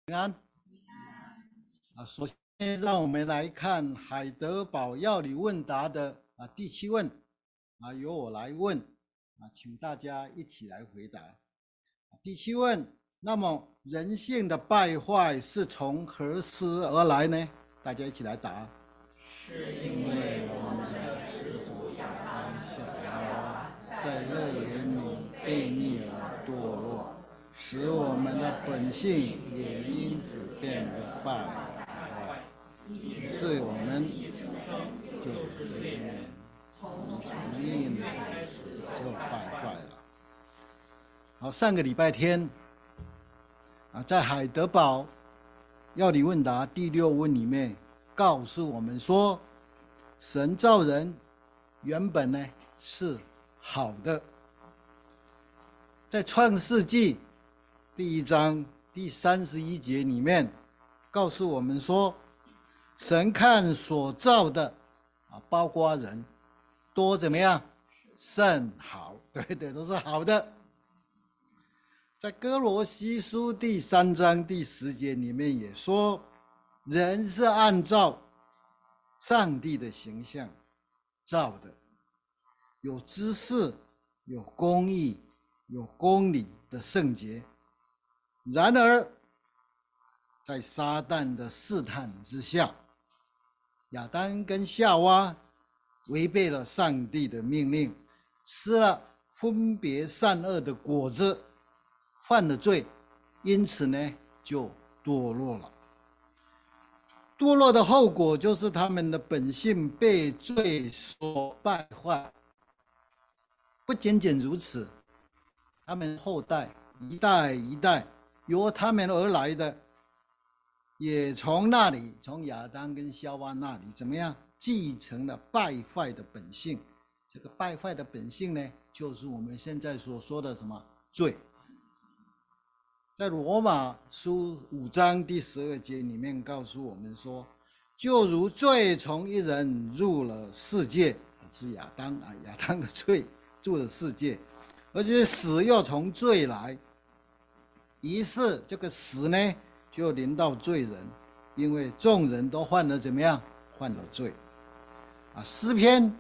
平安首先让我们来看海德堡药理问答的第7问由我来问请大家一起来回答。第7问，那么人性的败坏是从何时而来呢？大家一起来答。 是因为我们的始祖亚当夏娃在乐园里悖逆而堕落，使我们的本性也因此变得败坏，所以我们就这样从命里就败坏了。好，上个礼拜天在海德堡药理问答第6问里面告诉我们说，神造人原本呢是好的。在创世纪第1章第31节里面告诉我们说，神看所造的包括人多怎么样？甚好，对，都是好的。在哥罗西书第3章第10节里面也说，人是按照上帝的形象造的，有知识，有公义，有公理的圣洁。然而在撒旦的试探之下，亚当跟夏娃违背了上帝的命令，吃了分别善恶的果子，犯了罪，因此呢就堕落了。堕落的后果就是他们的本性被罪所败坏。不仅仅如此，他们后代一代一代由他们而来的，也从亚当跟夏娃那里怎么样继承了败坏的本性。这个败坏的本性呢，就是我们现在所说的什么罪。在罗马书5章第12节里面告诉我们说，就如罪从一人入了世界，是亚当的罪入了世界，而且死又从罪来，于是这个死呢就临到罪人，因为众人都犯了怎么样？犯了罪。诗篇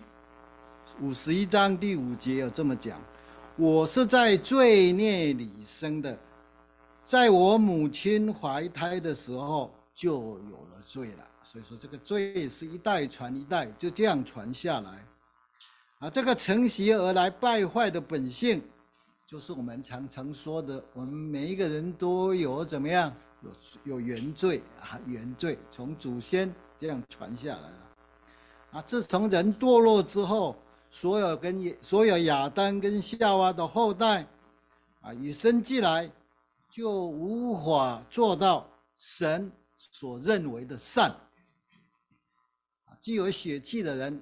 51章第5节有这么讲，我是在罪孽里生的，在我母亲怀胎的时候就有了罪了。所以说这个罪是一代传一代，就这样传下来。这个承袭而来败坏的本性，就是我们常常说的，我们每一个人都有怎么样？有原罪原罪从祖先这样传下来了。自从人堕落之后，所有亚当跟夏娃的后代与生俱来就无法做到神所认为的善。具有血气的人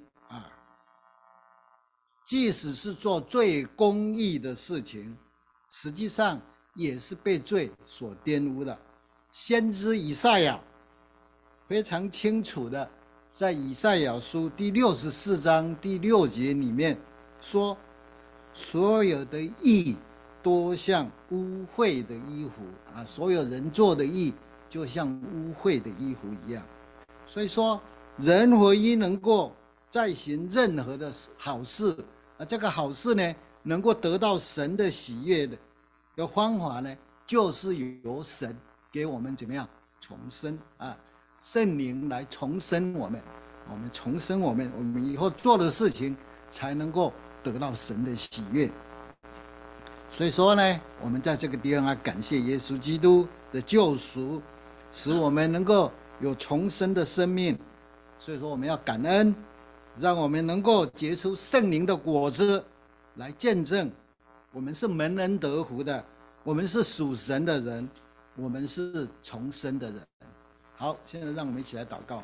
即使是做最公义的事情，实际上也是被罪所玷污的。先知以赛亚非常清楚的在以赛亚书第64章第6节里面说，所有的义多像污秽的衣服所有人做的义就像污秽的衣服一样。所以说人唯一能够再行任何的好事这个好事呢能够得到神的喜悦的方法呢，就是由神给我们怎么样重生圣灵来重生我们重生我们以后做的事情才能够得到神的喜悦。所以说呢，我们在这个地方感谢耶稣基督的救赎，使我们能够有重生的生命。所以说我们要感恩，让我们能够结出圣灵的果子，来见证我们是蒙恩得福的，我们是属神的人，我们是重生的人。好，现在让我们一起来祷告。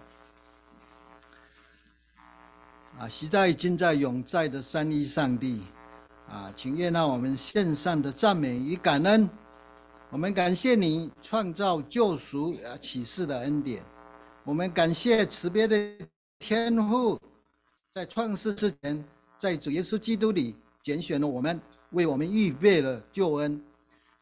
昔在今在永在的三一上帝请悦纳我们献上的赞美与感恩。我们感谢你创造救赎启示的恩典，我们感谢慈悲的天父，在创世之前，在主耶稣基督里拣选了我们，为我们预备了救恩。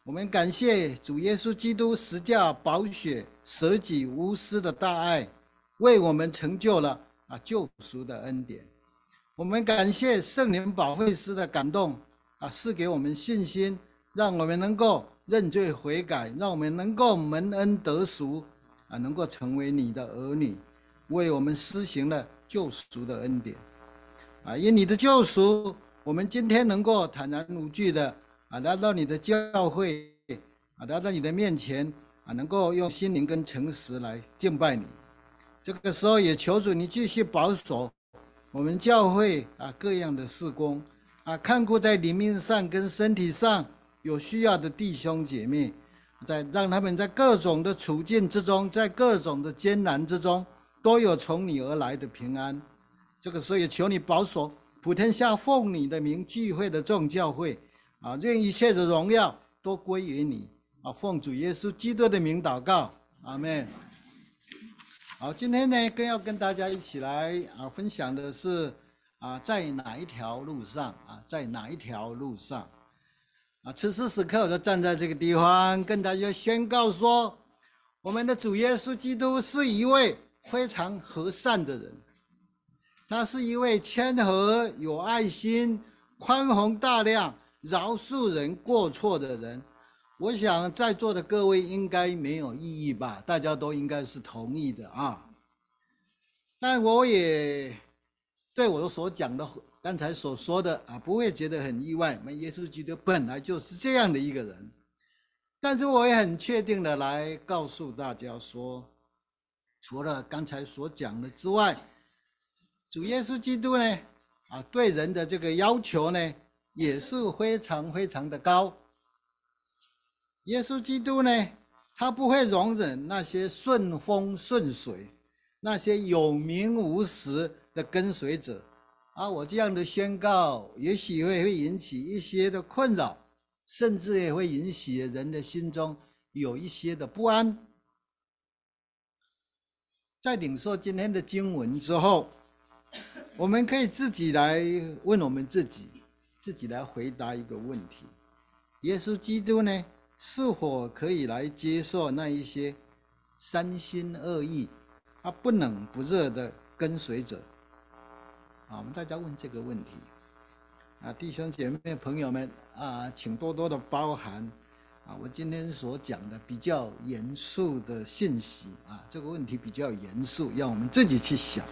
我们感谢主耶稣基督十架宝血舍己无私的大爱，为我们成就了救赎的恩典。我们感谢圣灵保惠师的感动赐给我们信心，让我们能够认罪悔改，让我们能够蒙恩得赎能够成为你的儿女，为我们施行了救赎的恩典因你的救赎，我们今天能够坦然无惧的来到你的教会来到你的面前能够用心灵跟诚实来敬拜你。这个时候也求主你继续保守我们教会各样的事工看顾在灵命上跟身体上有需要的弟兄姐妹，让他们在各种的处境之中，在各种的艰难之中，都有从你而来的平安。这个时候也求你保守普天下奉你的名聚会的众教会愿一切的荣耀都归于你奉主耶稣基督的名祷告，阿们。好，今天呢更要跟大家一起来分享的是在哪一条路上在哪一条路上此时此刻我就站在这个地方跟大家宣告说，我们的主耶稣基督是一位非常和善的人，他是一位谦和有爱心宽宏大量饶恕人过错的人。我想在座的各位应该没有异议吧，大家都应该是同意的但我也对我所讲的刚才所说的不会觉得很意外，我们耶稣基督本来就是这样的一个人。但是我也很确定的来告诉大家说，除了刚才所讲的之外，主耶稣基督呢对人的这个要求呢也是非常非常的高。耶稣基督呢他不会容忍那些顺风顺水那些有名无实的跟随者我这样的宣告也许会引起一些的困扰，甚至也会引起人的心中有一些的不安。在领受今天的经文之后，我们可以自己来问我们自己来回答一个问题：耶稣基督呢是否可以来接受那一些三心二意不冷不热的跟随者我们大家问这个问题弟兄姐妹朋友们请多多的包涵我今天所讲的比较严肃的信息这个问题比较严肃，要我们自己去想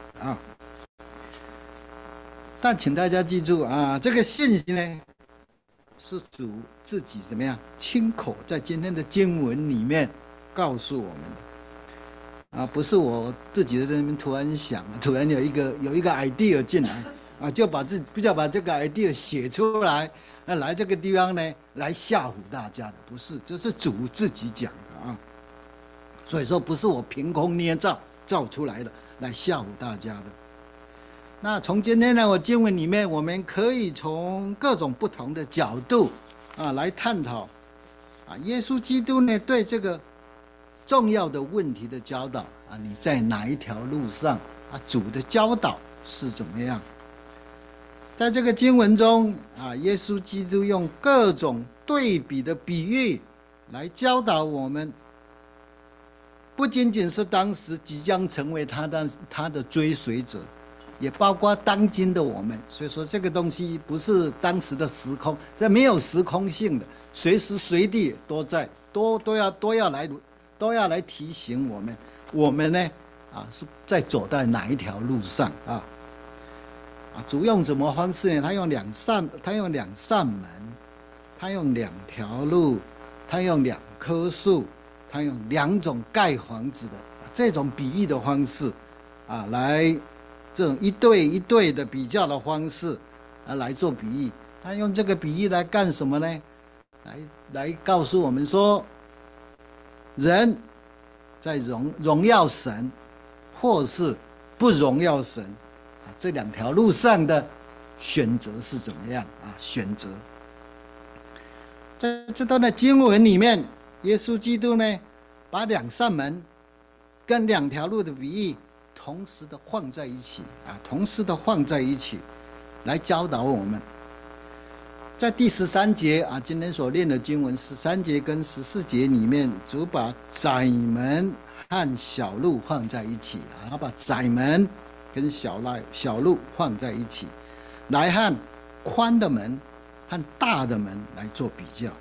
但请大家记住这个信息呢是主自己怎么样亲口在今天的经文里面告诉我们的不是我自己在这边突然想，突然有一个 idea 进来就把这个 idea 写出来来这个地方呢来吓唬大家的，不是，这是主自己讲的所以说不是我凭空捏造出来的来吓唬大家的。那从今天呢我经文里面，我们可以从各种不同的角度来探讨耶稣基督呢对这个重要的问题的教导你在哪一条路上主的教导是怎么样。在这个经文中耶稣基督用各种对比的比喻来教导我们，不仅仅是当时即将成为他的追随者，也包括当今的我们。所以说这个东西不是当时的时空，这没有时空性的，随时随地都在，都要来提醒我们呢是在走在哪一条路上主用什么方式呢？他用两扇门，他用两条路，他用两棵树，他用两种盖房子的这种比喻的方式来这种一对一对的比较的方式来做比喻。他用这个比喻来干什么呢？来告诉我们说，人在荣耀神或是不荣耀神这两条路上的选择是怎么样选择。在这段的经文里面，耶稣基督呢把两扇门跟两条路的比喻同时的放在一起来教导我们。 在第13节啊，今天所念的经文13节跟14节里面，主把窄门和小路放在一起啊，他把窄门跟小路放在一起，来和宽的门和大的门来做比较。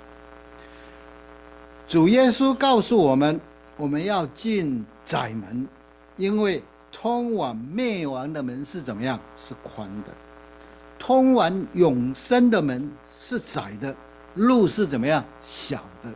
主耶稣告诉我们，我们要进窄门，因为通往灭亡的门是怎么样？是宽的。通往永生的门是窄的，路是怎么样？小的。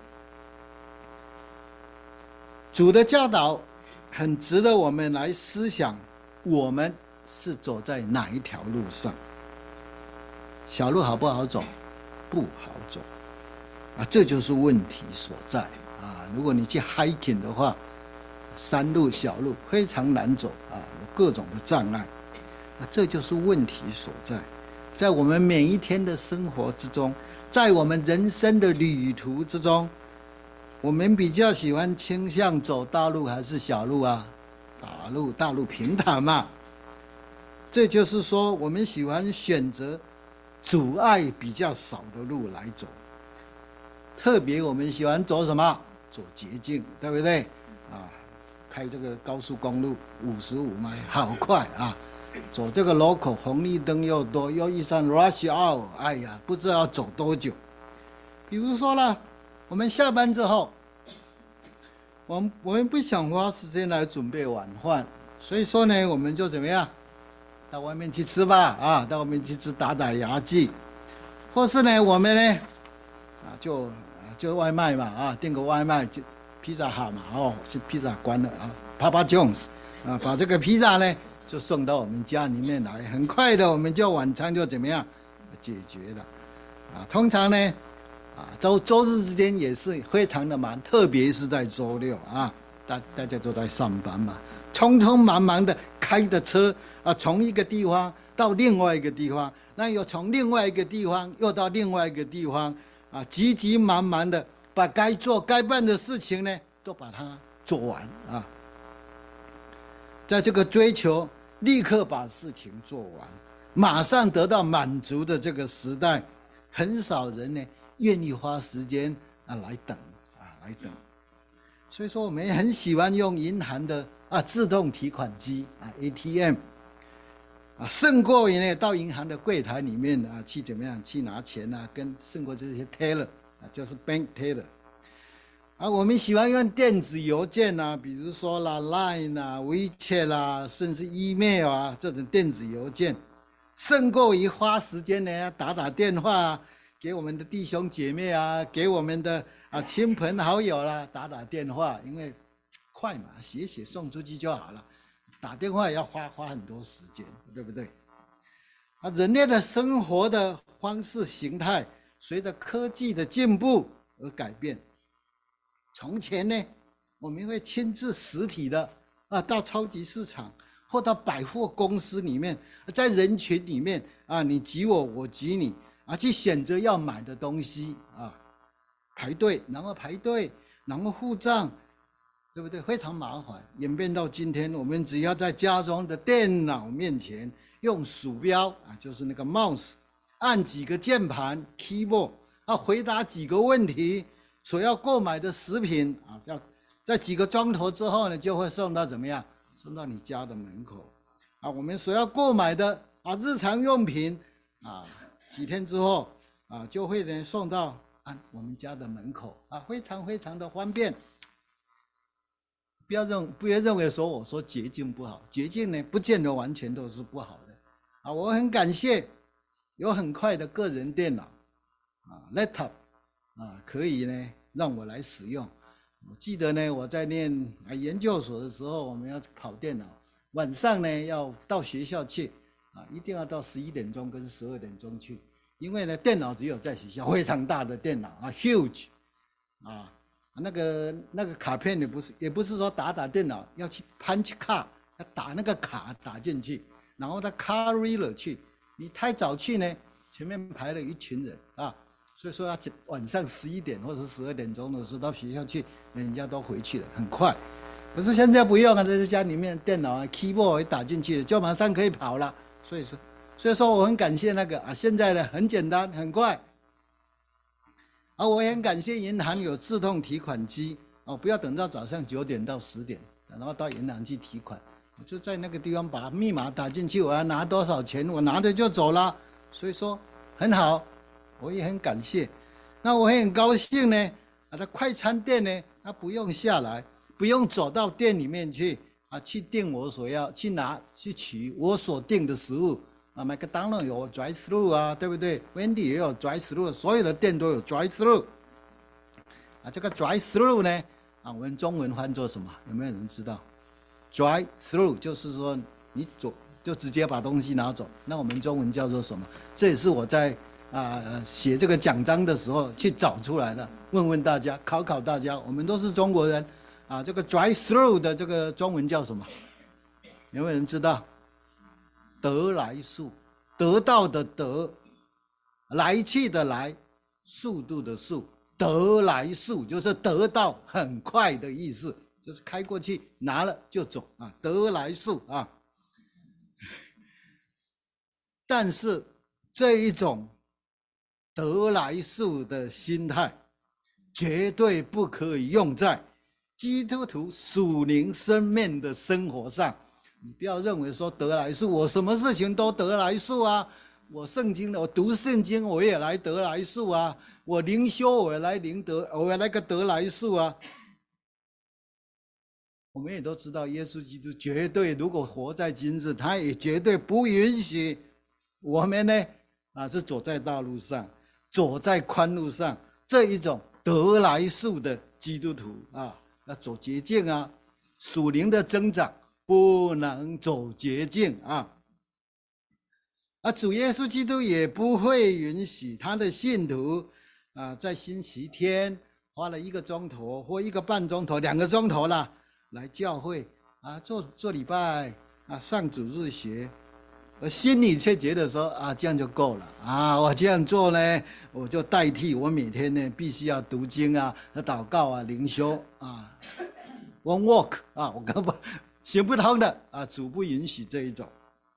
主的教导很值得我们来思想，我们是走在哪一条路上？小路好不好走？不好走啊，这就是问题所在啊！如果你去 hiking 的话，山路、小路非常难走啊，有各种的障碍啊，这就是问题所在。在我们每一天的生活之中，在我们人生的旅途之中，我们比较喜欢倾向走大路还是小路啊？大路平坦嘛。这就是说，我们喜欢选择阻碍比较少的路来走。特别我们喜欢走什么？走捷径，对不对？啊，开这个高速公路55迈，好快啊！走这个路口，红绿灯又多，又遇上 rush hour， 哎呀，不知道要走多久。比如说呢，我们下班之后，我们不想花时间来准备晚饭，所以说呢，我们就怎么样？到外面去吃吧，啊，到外面去吃打牙祭，或是呢，我们呢，就外卖嘛，啊，订个外卖，就披萨哈嘛，哦，去披萨馆了啊，Papa John's，啊，把这个披萨呢就送到我们家里面来，很快的我们就晚餐就怎么样解决了，啊，通常呢，啊，周日之间也是非常的忙，特别是在周六啊，大家都在上班嘛，匆匆忙忙的开着车啊，从一个地方到另外一个地方，那又从另外一个地方又到另外一个地方。啊，急急忙忙的把该做该办的事情呢，都把它做完啊。在这个追求立刻把事情做完，马上得到满足的这个时代，很少人呢愿意花时间来等。所以说，我们也很喜欢用银行的自动提款机ATM。胜过于呢到银行的柜台里面去怎么样去拿钱跟胜过这些 teller 就是 bank teller。我们喜欢用电子邮件比如说啦 Line WeChat 啦，甚至 email 这种电子邮件，胜过于花时间呢打电话给我们的弟兄姐妹给我们的亲朋好友啦打电话，因为快嘛，写送出去就好了。打电话也要花很多时间，对不对？人类的生活的方式形态随着科技的进步而改变。从前呢，我们会亲自实体的到超级市场或到百货公司里面，在人群里面你挤我，我挤你去选择要买的东西排队，然后付账。对不对？非常麻烦，演变到今天，我们只要在家中的电脑面前用鼠标就是那个 mouse， 按几个键盘 keyboard， 回答几个问题，所要购买的食品要在几个钟头之后呢，就会送到怎么样？送到你家的门口。我们所要购买的日常用品几天之后就会呢送到我们家的门口非常非常的方便。不要认为说我说捷径不好，捷径呢不见得完全都是不好的我很感谢有很快的个人电脑laptop 可以呢让我来使用。我记得呢我在念研究所的时候，我们要跑电脑，晚上呢要到学校去一定要到11点钟跟12点钟去，因为呢电脑只有在学校非常大的电脑huge 那个卡片也不是说打电脑，要去 punch card， 要打那个卡打进去，然后他 card reader 去，你太早去呢，前面排了一群人所以说要晚上11点或者12点钟的时候到学校去，人家都回去了，很快。可是现在不用在家里面电脑keyboard 一打进去就马上可以跑了，所以说我很感谢那个现在呢很简单很快我也很感谢银行有自动提款机不要等到早上9点到10点，然后到银行去提款，我就在那个地方把密码打进去，我要拿多少钱，我拿着就走了。所以说很好，我也很感谢。那我也很高兴呢，在快餐店呢，他不用下来，不用走到店里面去去订我所要去取我所订的食物。麦当劳有 drive through 对不对 ？Wendy 也有 drive through， 所有的店都有 drive through。这个 drive through 呢，我们中文翻作什么？有没有人知道 ？drive through 就是说你走就直接把东西拿走，那我们中文叫做什么？这也是我在写这个奖章的时候去找出来的，问问大家，考考大家，我们都是中国人这个 drive through 的这个中文叫什么？有没有人知道？得来速，得到的得，来去的来，速度的速，得来速就是得到很快的意思，就是开过去拿了就走得来速但是这一种得来速的心态，绝对不可以用在基督徒属灵生命的生活上。你不要认为说得来速，我什么事情都得来速我圣经的，我读圣经我也来得来速我灵修我也来个得来速我们也都知道，耶稣基督绝对如果活在今日，他也绝对不允许我们呢是走在大路上，走在宽路上，这一种得来速的基督徒要走捷径属灵的增长不能走捷径主耶稣基督也不会允许他的信徒在星期天花了1个钟头或1个半钟头、2个钟头啦，来教会做礼拜上主日学，而心里却觉得说这样就够了我这样做呢，我就代替我每天呢必须要读经祷告灵修one walk 我根本行不通的主不允许这一种。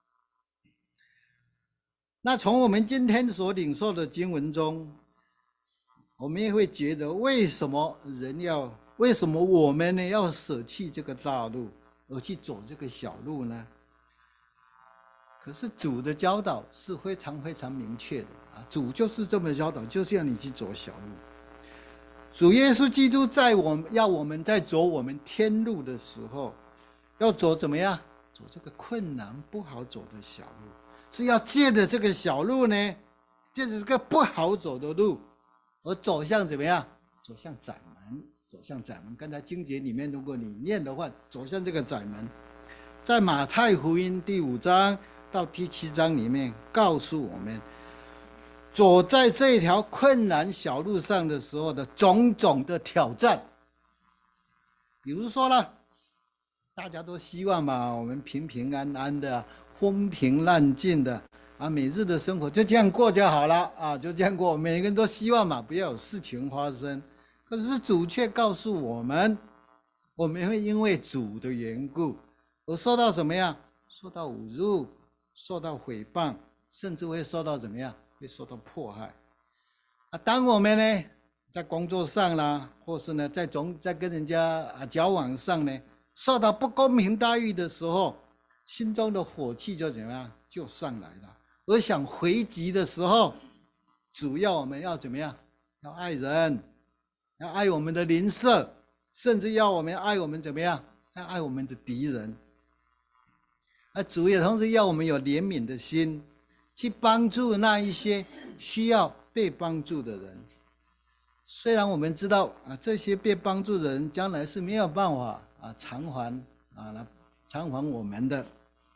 那从我们今天所领受的经文中，我们也会觉得为什么我们呢要舍弃这个大路而去走这个小路呢？可是主的教导是非常非常明确的主就是这么教导，就是要你去走小路。主耶稣基督要我们在走我们天路的时候，要走怎么样？走这个困难不好走的小路，是要借着这个小路呢，借着这个不好走的路，而走向怎么样？走向窄门，走向窄门。刚才经节里面，如果你念的话，走向这个窄门，在马太福音第5章到第7章里面告诉我们，走在这条困难小路上的时候的种种的挑战。比如说呢，大家都希望我们平平安安的风平浪静的每日的生活就这样过就好了就这样过，每个人都希望不要有事情发生。可是主却告诉我们，我们会因为主的缘故而受到什么样？受到侮辱，受到诽谤，甚至会受到怎么样？会受到迫害当我们呢在工作上啦，或是呢在跟人家交往上呢受到不公平待遇的时候，心中的火气就怎么样？就上来了。而想回击的时候，主要我们要怎么样？要爱人，要爱我们的邻舍，甚至要我们爱我们怎么样？要爱我们的敌人。主也同时要我们有怜悯的心，去帮助那一些需要被帮助的人。虽然我们知道这些被帮助的人将来是没有办法偿还我们的，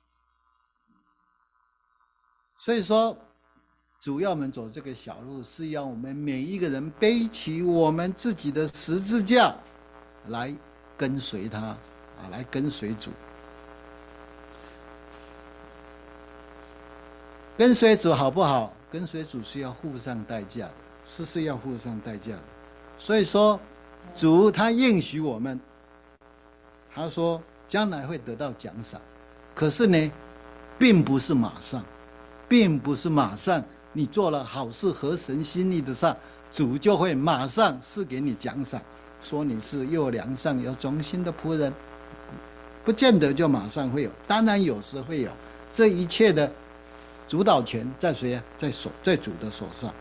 所以说主要我们走这个小路，是要我们每一个人背起我们自己的十字架来跟随他来跟随主。跟随主好不好？跟随主是要付上代价的，是要付上代价的。所以说主他应许我们，他说将来会得到奖赏，可是呢并不是马上你做了好事合神心意的主就会马上赐给你奖赏，说你是又良善又忠心的仆人。不见得就马上会有，当然有时会有。这一切的主导权在谁啊？在主的手上。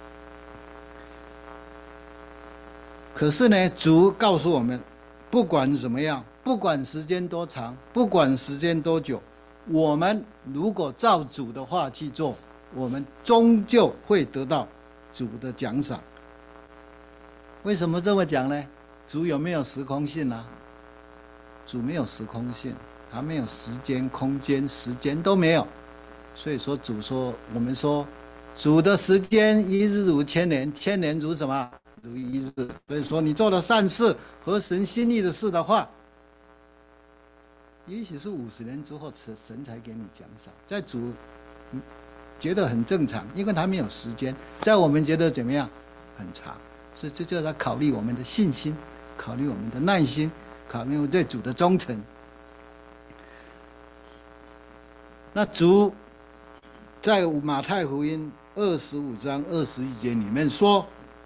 可是呢，主告诉我们，不管怎么样，不管时间多长，不管时间多久，我们如果照主的话去做，我们终究会得到主的奖赏。为什么这么讲呢？主有没有时空性啊？主没有时空性，他没有时间、空间、时间都没有。所以说，主说，我们说，主的时间一日如千年，千年如什么？如一日。所以说，你做了善事合神心意的事的话，也许是50年之后，神才给你奖赏。在主觉得很正常，因为他没有时间，在我们觉得怎么样？很长。所以这就要考虑我们的信心，考虑我们的耐心，考虑我们对主的忠诚。那主在马太福音25章21节里面说，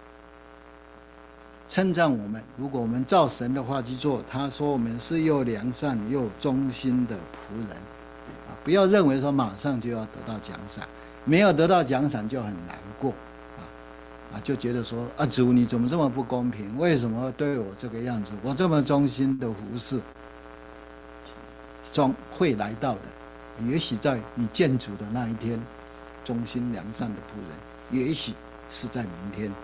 称赞我们，如果我们照神的话去做，他说我们是又良善又忠心的仆人。不要认为说马上就要得到奖赏，没有得到奖赏就很难过。就觉得说主你怎么这么不公平？为什么对我这个样子？我这么忠心的服侍，终会来到的。也许在你见主的那一天，忠心良善的仆人，也许是在明天。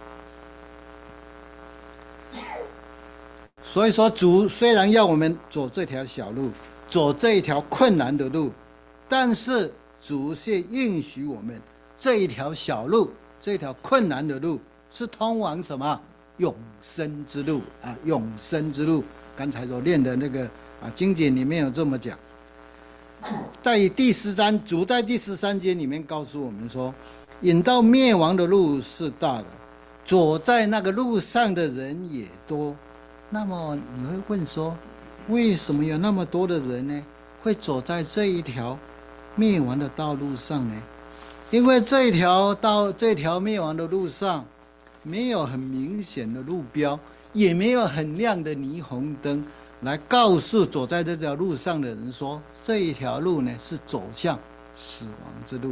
所以说，主虽然要我们走这条小路，走这一条困难的路，但是主却允许我们这一条小路。这条困难的路是通往什么？永生之路啊！永生之路。刚才所念的那个经典里面有这么讲。在第13，主在第13节里面告诉我们说，引到灭亡的路是大的，走在那个路上的人也多。那么你会问说，为什么有那么多的人呢？会走在这一条灭亡的道路上呢？因为这条灭亡的路上，没有很明显的路标，也没有很亮的霓虹灯，来告诉走在这条路上的人说，这一条路呢是走向死亡之路，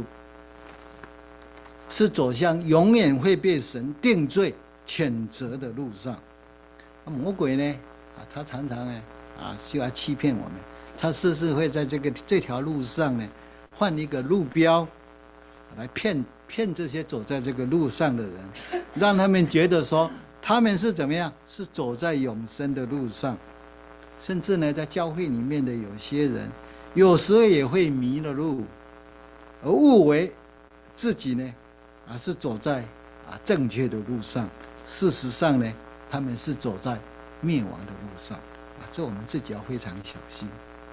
是走向永远会被神定罪谴责的路上。魔鬼呢，他常常呢就要欺骗我们，他事事会在这条路上呢换一个路标。来骗这些走在这个路上的人，让他们觉得说他们是怎么样？是走在永生的路上。甚至呢，在教会里面的有些人，有时候也会迷了路，而误为自己呢是走在正确的路上。事实上呢，他们是走在灭亡的路上。这我们自己要非常小心。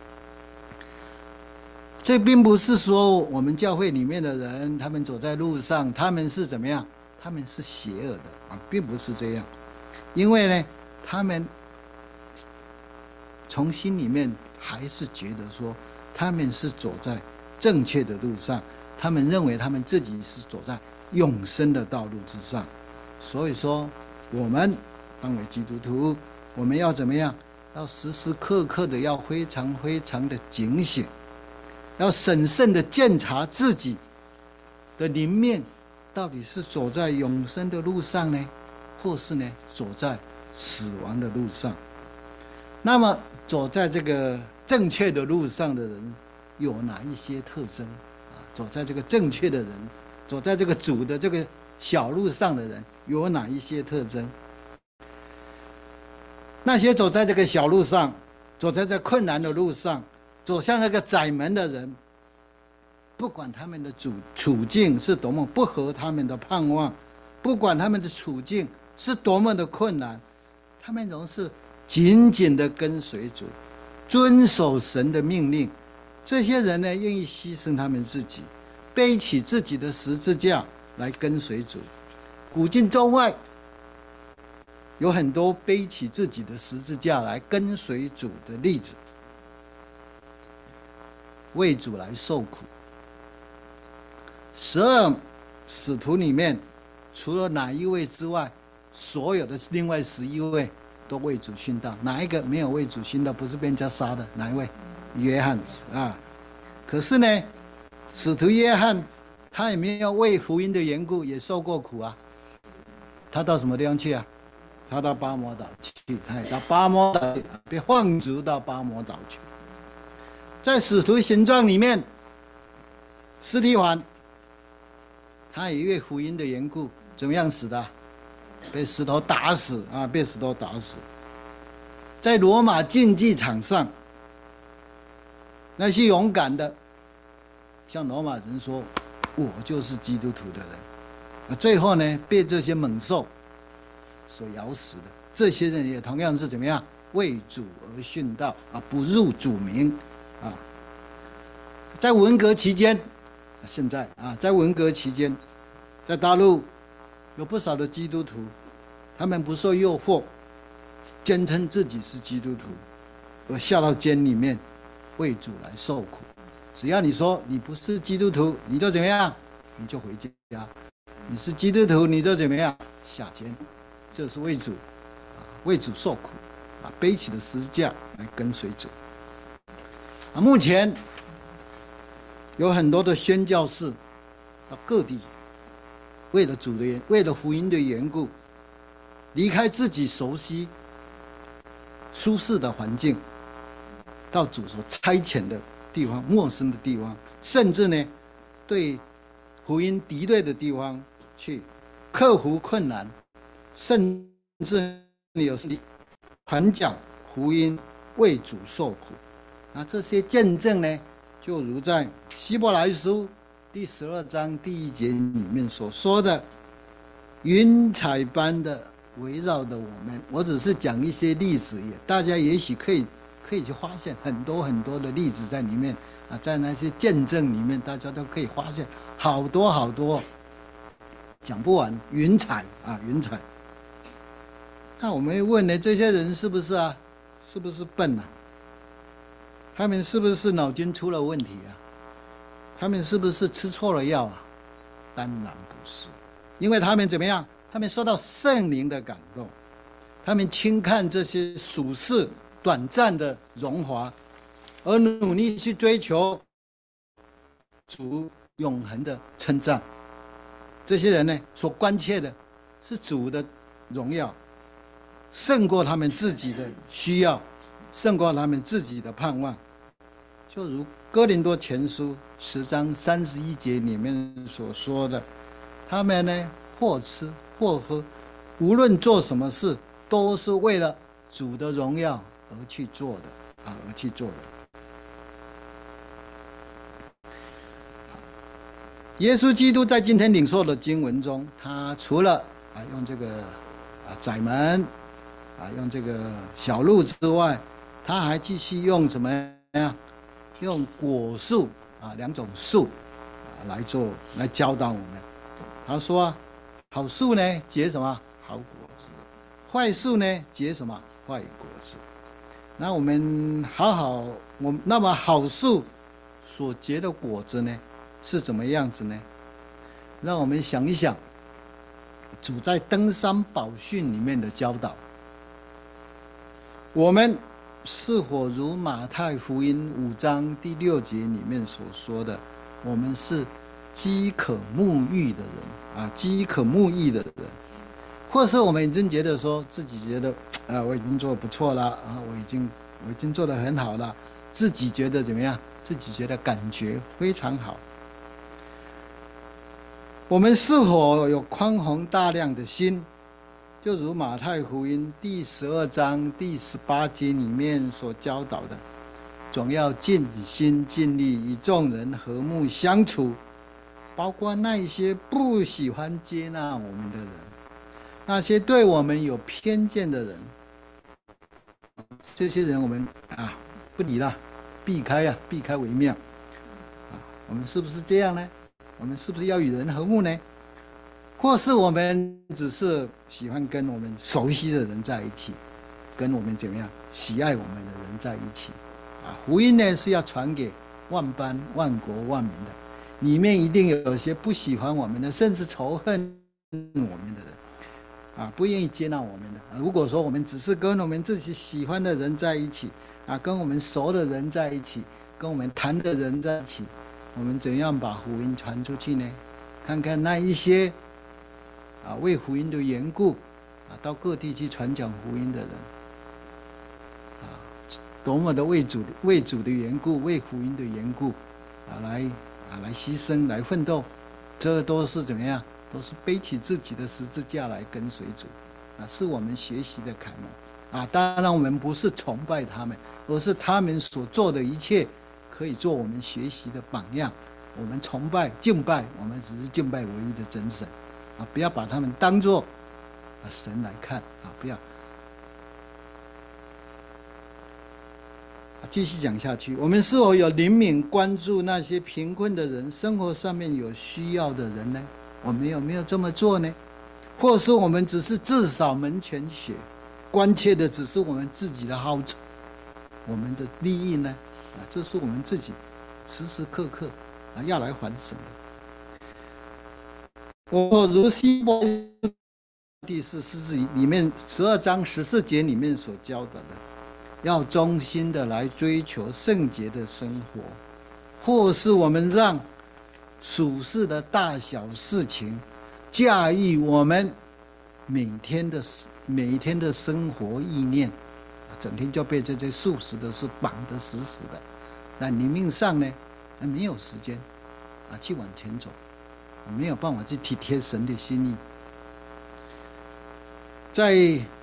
这并不是说我们教会里面的人，他们走在路上，他们是怎么样？他们是邪恶的并不是这样。因为呢，他们从心里面还是觉得说，他们是走在正确的路上，他们认为他们自己是走在永生的道路之上。所以说，我们当为基督徒，我们要怎么样？要时时刻刻的要非常非常的警醒。要审慎的检查自己的灵命，到底是走在永生的路上呢，或是呢走在死亡的路上。那么走在这个正确的路上的人有哪一些特征？走在这个正确的人，走在这个主的这个小路上的人有哪一些特征？那些走在这个小路上，走在这困难的路上，走向那个窄门的人，不管他们的处境是多么不合他们的盼望，不管他们的处境是多么的困难，他们仍是紧紧的跟随主，遵守神的命令。这些人呢，愿意牺牲他们自己，背起自己的十字架来跟随主。古今中外有很多背起自己的十字架来跟随主的例子，为主来受苦。12使徒里面除了哪一位之外，所有的另外11位都为主殉道。哪一个没有为主殉道？不是被人家杀的？哪一位？约翰啊。可是呢，使徒约翰他也没有为福音的缘故也受过苦啊。他到什么地方去啊？他到巴摩岛去，他也到巴摩岛被放逐到巴摩岛去。在使徒行传里面，司提反他也因为福音的缘故怎么样死的？被石头打死啊！被石头打死。在罗马竞技场上，那些勇敢的向罗马人说：“我就是基督徒的人。”最后呢，被这些猛兽所咬死的。这些人也同样是怎么样？为主而殉道啊，不入主名啊。在文革期间，现在啊，在文革期间，在大陆有不少的基督徒，他们不受诱惑，坚称自己是基督徒，而下到监里面为主来受苦。只要你说你不是基督徒，你就怎么样？你就回家。你是基督徒，你就怎么样？下监。这是为主为主受苦背起了十字架来跟随主。目前有很多的宣教士到各地，为了福音的缘故，离开自己熟悉舒适的环境，到主所差遣的地方、陌生的地方，甚至呢，对福音敌对的地方去克服困难，甚至有时传讲福音，为主受苦。这些见证呢，就如在希伯来书第12章第1节里面所说的，云彩般的围绕着我们。我只是讲一些例子，大家也许可以去发现很多很多的例子在里面在那些见证里面，大家都可以发现好多好多，讲不完。云彩。那我们会问呢，这些人是不是是不是笨他们是不是脑筋出了问题他们是不是吃错了药当然不是，因为他们怎么样？他们受到圣灵的感动，他们轻看这些属世短暂的荣华，而努力去追求主永恒的称赞。这些人呢，所关切的是主的荣耀，胜过他们自己的需要，胜过他们自己的盼望。就如哥林多前书10章31节里面所说的，他们呢，或吃或喝，无论做什么事，都是为了主的荣耀而去做的。耶稣基督在今天领受的经文中，他除了用这个窄门用这个小路之外，他还继续用什么呀？用果树2种树来教导我们。他说好树呢结什么？好果子；坏树呢结什么？坏果子。那我们那么好树所结的果子呢，是怎么样子呢？让我们想一想主在登山宝训里面的教导，我们是否如马太福音5章第6节里面所说的，我们是饥渴沐浴的人饥渴沐浴的人，或是我们已经觉得说自己觉得我已经做得不错了我已经做得很好了，自己觉得怎么样？自己觉得感觉非常好。我们是否有宽宏大量的心，就如马太福音第12章第18节里面所教导的，总要尽心尽力与众人和睦相处，包括那一些不喜欢接纳我们的人，那些对我们有偏见的人，这些人我们不理了，避开为妙我们是不是这样呢？我们是不是要与人和睦呢？或是我们只是喜欢跟我们熟悉的人在一起，跟我们怎么样喜爱我们的人在一起福音呢是要传给万邦万国万民的，里面一定有些不喜欢我们的，甚至仇恨我们的人，不愿意接纳我们的。如果说我们只是跟我们自己喜欢的人在一起，跟我们熟的人在一起，跟我们谈的人在一起，我们怎样把福音传出去呢？看看那一些为福音的缘故到各地去传讲福音的人，多么的为主的缘故，为福音的缘故来牺牲，来奋斗，这都是怎么样？都是背起自己的十字架来跟随主，是我们学习的楷模。当然我们不是崇拜他们，而是他们所做的一切可以做我们学习的榜样。我们崇拜敬拜，我们只是敬拜唯一的真神，不要把他们当作神来看，不要。继续讲下去，我们是否有灵敏关注那些贫困的人，生活上面有需要的人呢？我们有没有这么做呢？或是我们只是自扫门前雪，关切的只是我们自己的好处，我们的利益呢？这是我们自己时时刻刻要来反省的。我如希伯来第14里面12章14节里面所教的，要忠心的来追求圣洁的生活，或是我们让属世的大小事情驾驭我们每一天的生活意念，整天就被这些属实的事绑得死死的，那灵命上呢没有时间去往前走，没有办法去体贴神的心意。在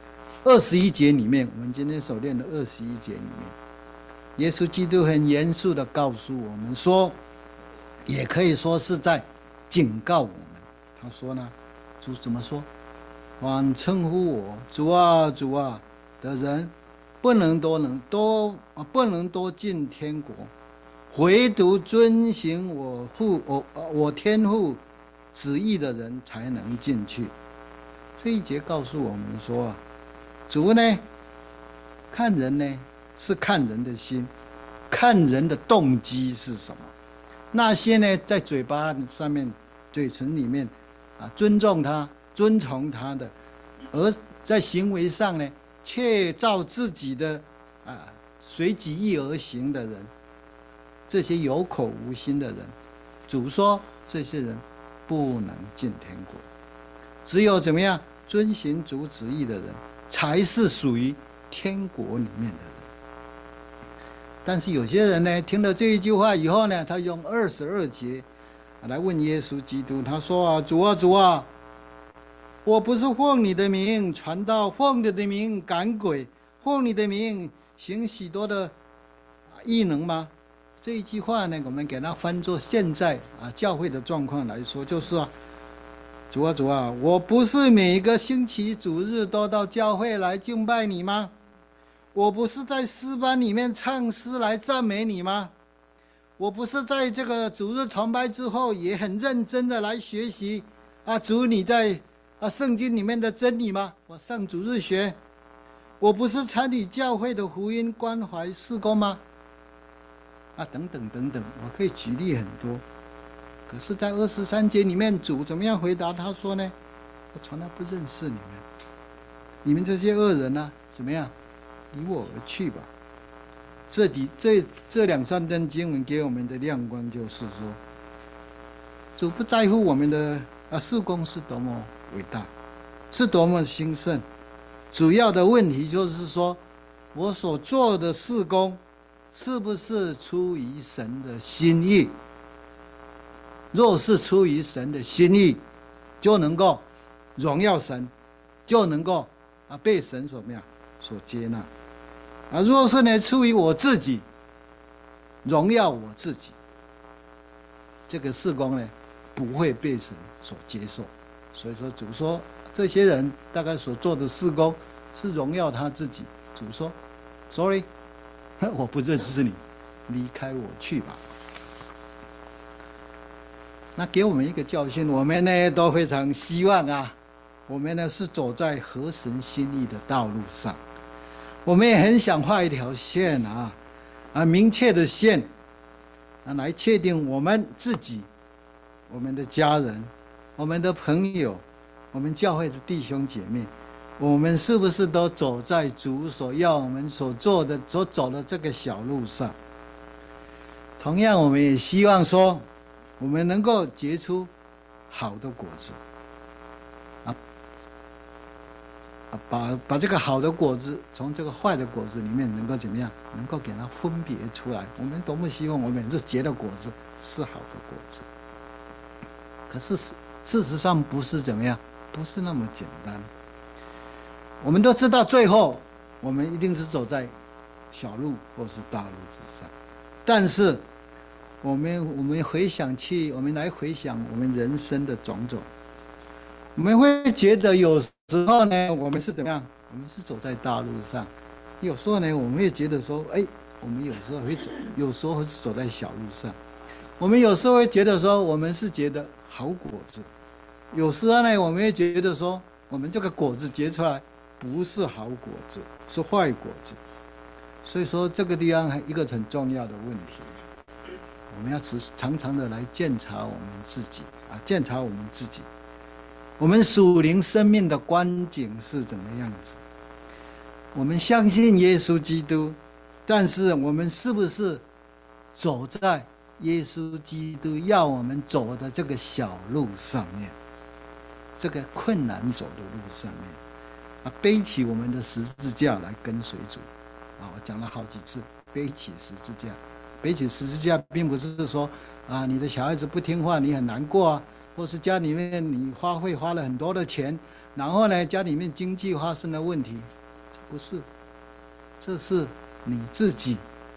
21节里面，我们今天所念的21节里面，耶稣基督很严肃地告诉我们说，也可以说是在警告我们。他说呢，主怎么说？凡称呼我主啊主啊的人，不能多进天国，唯独遵行我天父旨意的人才能进去。这一节告诉我们说主呢看人呢是看人的心，看人的动机是什么。那些呢在嘴巴上面嘴唇里面尊重他遵从他的，而在行为上呢却照自己的随己意而行的人，这些有口无心的人，主说这些人不能进天国。只有怎么样遵行主旨意的人才是属于天国里面的人。但是有些人呢听了这一句话以后呢，他用22节来问耶稣基督，他说主啊主啊，我不是奉你的名传道，奉你的名赶鬼，奉你的名行许多的异能吗？这一句话呢，我们给它翻作现在教会的状况来说，就是主啊主啊，我不是每个星期主日都到教会来敬拜你吗？我不是在诗班里面唱诗来赞美你吗？我不是在这个主日崇拜之后也很认真的来学习主你在圣经里面的真理吗？我上主日学。我不是参与教会的福音关怀事工吗？等等等等，我可以举例很多。可是在23节里面，主怎么样回答？他说呢，我从来不认识你们，你们这些恶人怎么样离我而去吧。这两三段经文给我们的亮光就是说，主不在乎我们的事工是多么伟大，是多么兴盛，主要的问题就是说，我所做的事工是不是出于神的心意？若是出于神的心意，就能够荣耀神，就能够被神所接纳。若是呢出于我自己，荣耀我自己，这个事工呢不会被神所接受。所以说主说这些人大概所做的事工是荣耀他自己。主说 sorry， 我不认识你，离开我去吧。那给我们一个教训，我们呢都非常希望我们呢是走在合神心意的道路上。我们也很想画一条线明确的线来确定我们自己、我们的家人、我们的朋友我们教会的弟兄姐妹，我们是不是都走在主所要我们所做的、所走的这个小路上？同样，我们也希望说，我们能够结出好的果子，把这个好的果子从这个坏的果子里面能够怎么样？能够给它分别出来。我们多么希望我们是结的果子是好的果子，可是事实上不是怎么样，不是那么简单。我们都知道，最后我们一定是走在小路或是大路之上，但是我们回想起，我们来回想我们人生的种种，我们会觉得有时候呢，我们是怎么样？我们是走在大路上。有时候呢，我们会觉得说，我们有时候会走，有时候会走在小路上。我们有时候会觉得说，我们是结的好果子。有时候呢，我们会觉得说，我们这个果子结出来不是好果子，是坏果子。所以说，这个地方还一个很重要的问题，我们要常常的来检查我们自己检查我们自己。我们属灵生命的光景是怎么样子？我们相信耶稣基督，但是我们是不是走在耶稣基督要我们走的这个小路上面，这个困难走的路上面背起我们的十字架来跟随主我讲了好几次，背起十字架。背起十字架并不是说你的小孩子不听话你很难过或是家里面你花了很多的钱，然后呢家里面经济发生了问题，不是，这是你自己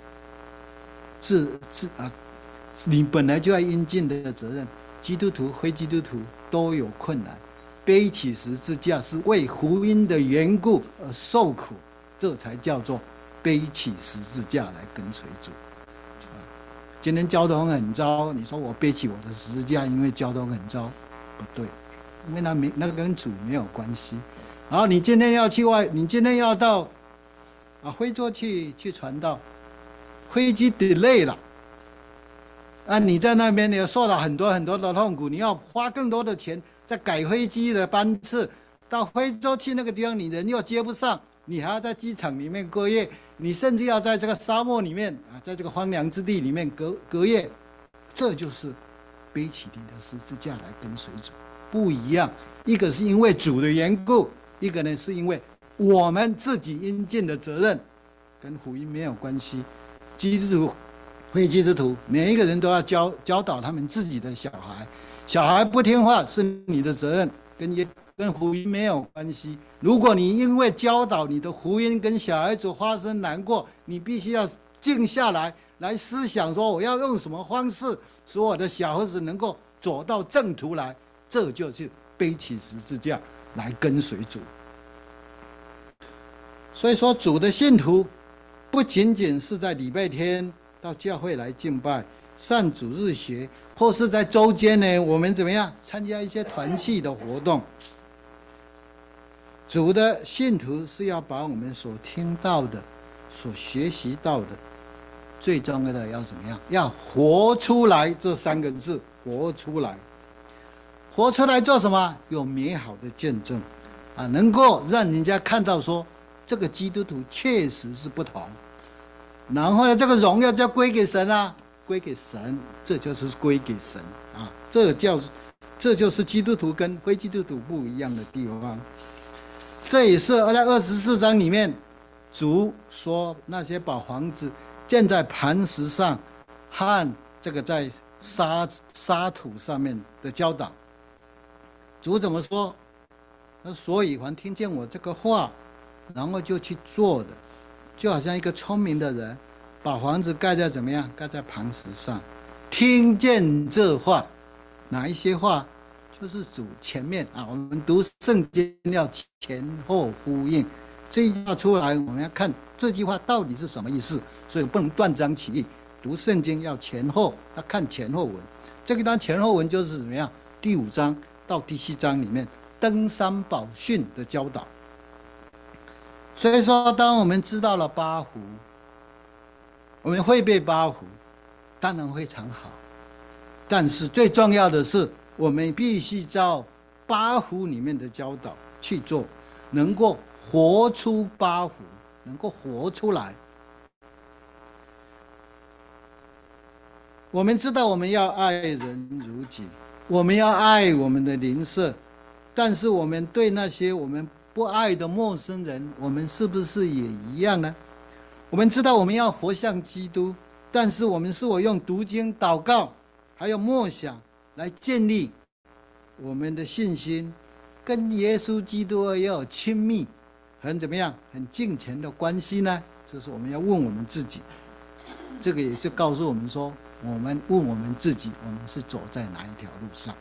你本来就要应尽的责任。基督徒非基督徒都有困难，背起十字架是为福音的缘故而受苦，这才叫做背起十字架来跟随主今天交通很糟，你说我背起我的十字架因为交通很糟，不对，因为那跟主没有关系。然后你今天要到非洲去传道，飞机 delay 了你在那边你要受到很多很多的痛苦，你要花更多的钱再改飞机的班次到非洲去，那个地方你人又接不上，你还要在机场里面过夜，你甚至要在这个沙漠里面在这个荒凉之地里面隔夜，这就是背起你的十字架来跟随主。不一样，一个是因为主的缘故，一个呢是因为我们自己应尽的责任，跟福音没有关系。基督徒非基督徒每一个人都要教导他们自己的小孩，小孩不听话是你的责任，跟福音没有关系。如果你因为教导你的福音跟小孩子发生难过，你必须要静下来思想说，我要用什么方式使我的小孩子能够走到正途来，这就是背起十字架来跟随主。所以说主的信徒不仅仅是在礼拜天到教会来敬拜上主日学，或是在周间呢我们怎么样参加一些团契的活动。主的信徒是要把我们所听到的所学习到的最重要的要怎么样？要活出来，这三个字，活出来。活出来做什么？有美好的见证能够让人家看到说这个基督徒确实是不同。然后呢，这个荣耀就归给神归给神，这就是归给神这就是基督徒跟非基督徒不一样的地方。这也是在24章里面主说那些把房子建在磐石上和这个在沙土上面的教导。主怎么说？所以凡听见我这个话然后就去做的，就好像一个聪明的人把房子盖在怎么样？盖在磐石上。听见这话，哪一些话？就是主前面我们读圣经要前后呼应。这一句话出来，我们要看这句话到底是什么意思，所以不能断章取义。读圣经要前后，要看前后文。这个当前后文就是怎么样？第5章到第7章里面登山宝训的教导。所以说，当我们知道了八福，我们会背八福，当然非常好。但是最重要的是，我们必须照八福里面的教导去做，能够活出八福，能够活出来。我们知道我们要爱人如己，我们要爱我们的邻舍，但是我们对那些我们不爱的陌生人，我们是不是也一样呢？我们知道我们要活像基督，但是我们是否用读经、祷告还有默想来建立我们的信心，跟耶稣基督要有亲密很怎么样很近前的关系呢？这是我们要问我们自己。这个也是告诉我们说，我们问我们自己，我们是走在哪一条路上。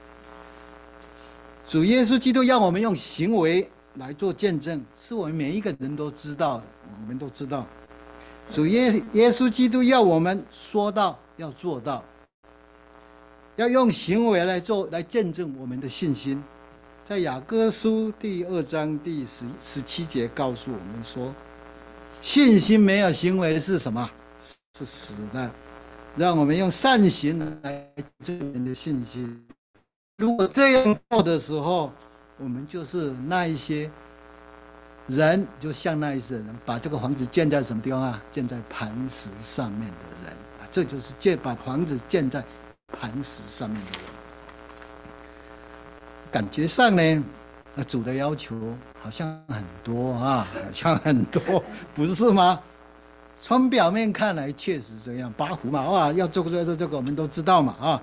主耶稣基督要我们用行为来做见证，是我们每一个人都知道的，我们都知道。主耶稣基督要我们说到要做到，要用行为来做，来见证我们的信心。在雅歌书第2章第17节告诉我们说，信心没有行为是什么？是死的。让我们用善行来证明的信心。如果这样做的时候，我们就是那一些人，就像那一些人把这个房子建在什么地方啊？建在磐石上面的人啊，这就是把房子建在磐石上面的人。感觉上呢，主的要求好像很多啊，好像很多，不是吗？从表面看来确实这样，八福嘛，哇，要做这个，我们都知道嘛，啊。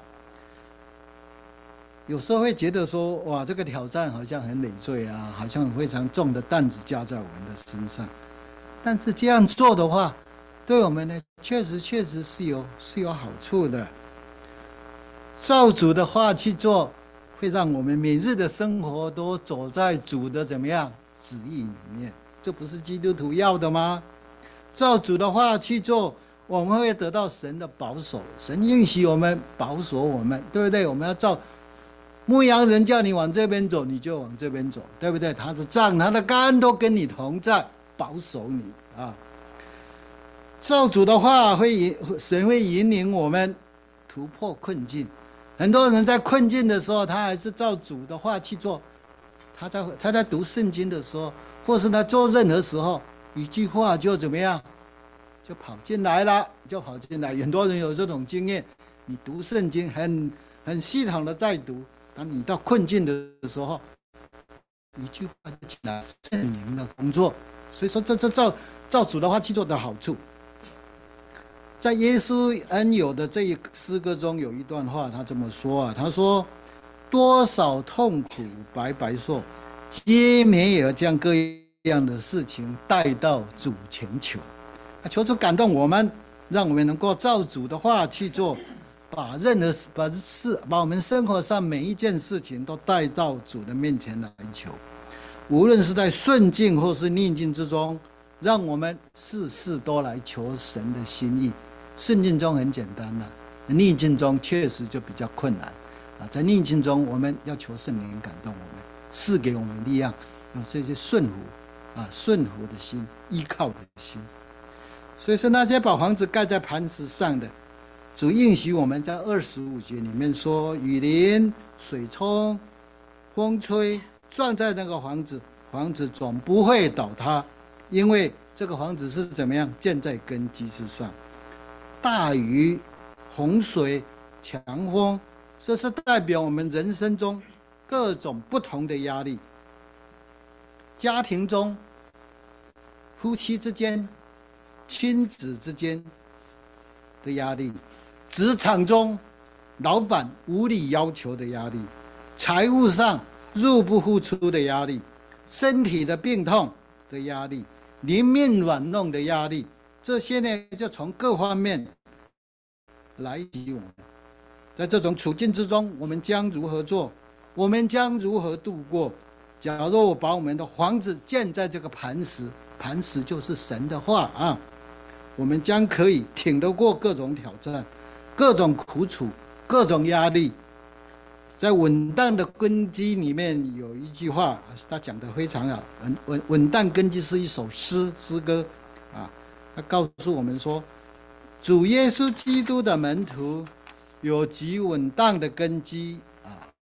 有时候会觉得说，哇，这个挑战好像很累赘啊，好像非常重的担子加在我们的身上。但是这样做的话，对我们呢，确实是有好处的。照主的话去做，会让我们每日的生活都走在主的怎么样旨意里面。这不是基督徒要的吗？照主的话去做，我们会得到神的保守。神应许我们，保守我们，对不对？我们要照牧羊人叫你往这边走，你就往这边走，对不对？他的杖、他的竿都跟你同在，保守你啊。照主的话神会引领我们突破困境。很多人在困境的时候，他还是照主的话去做。他在读圣经的时候，或是他做任何时候，一句话就怎么样，就跑进来了，很多人有这种经验，你读圣经很系统的在读，当你到困境的时候，一句话就进来，圣灵的工作。所以说这照主的话去做的好处。在耶稣恩友的这一诗歌中有一段话，他这么说啊，他说：多少痛苦白白受，皆没有将各样的事情带到主前求。求主感动我们，让我们能够照主的话去做，把我们生活上每一件事情都带到主的面前来求。无论是在顺境或是逆境之中，让我们事事都来求神的心意。顺境中很简单了，逆境中确实就比较困难啊。在逆境中，我们要求圣灵感动我们，赐给我们力量，有这些顺服的心，依靠的心。所以说，那些把房子盖在磐石上的，主应许我们在25节里面说：雨淋、水冲、风吹，撞在那个房子总不会倒塌，因为这个房子是怎么样建在根基之上。大雨、洪水、强风，这是代表我们人生中各种不同的压力。家庭中、夫妻之间、亲子之间的压力，职场中老板无理要求的压力，财务上入不敷出的压力，身体的病痛的压力，灵命软弱的压力，这些呢就从各方面来袭我们。在这种处境之中，我们将如何做？我们将如何度过？假如我把我们的房子建在这个磐石就是神的话啊，我们将可以挺得过各种挑战、各种苦楚、各种压力。在稳当的根基里面有一句话，他讲得非常好。稳当根基是一首诗歌啊，他告诉我们说，主耶稣基督的门徒有极稳当的根基啊，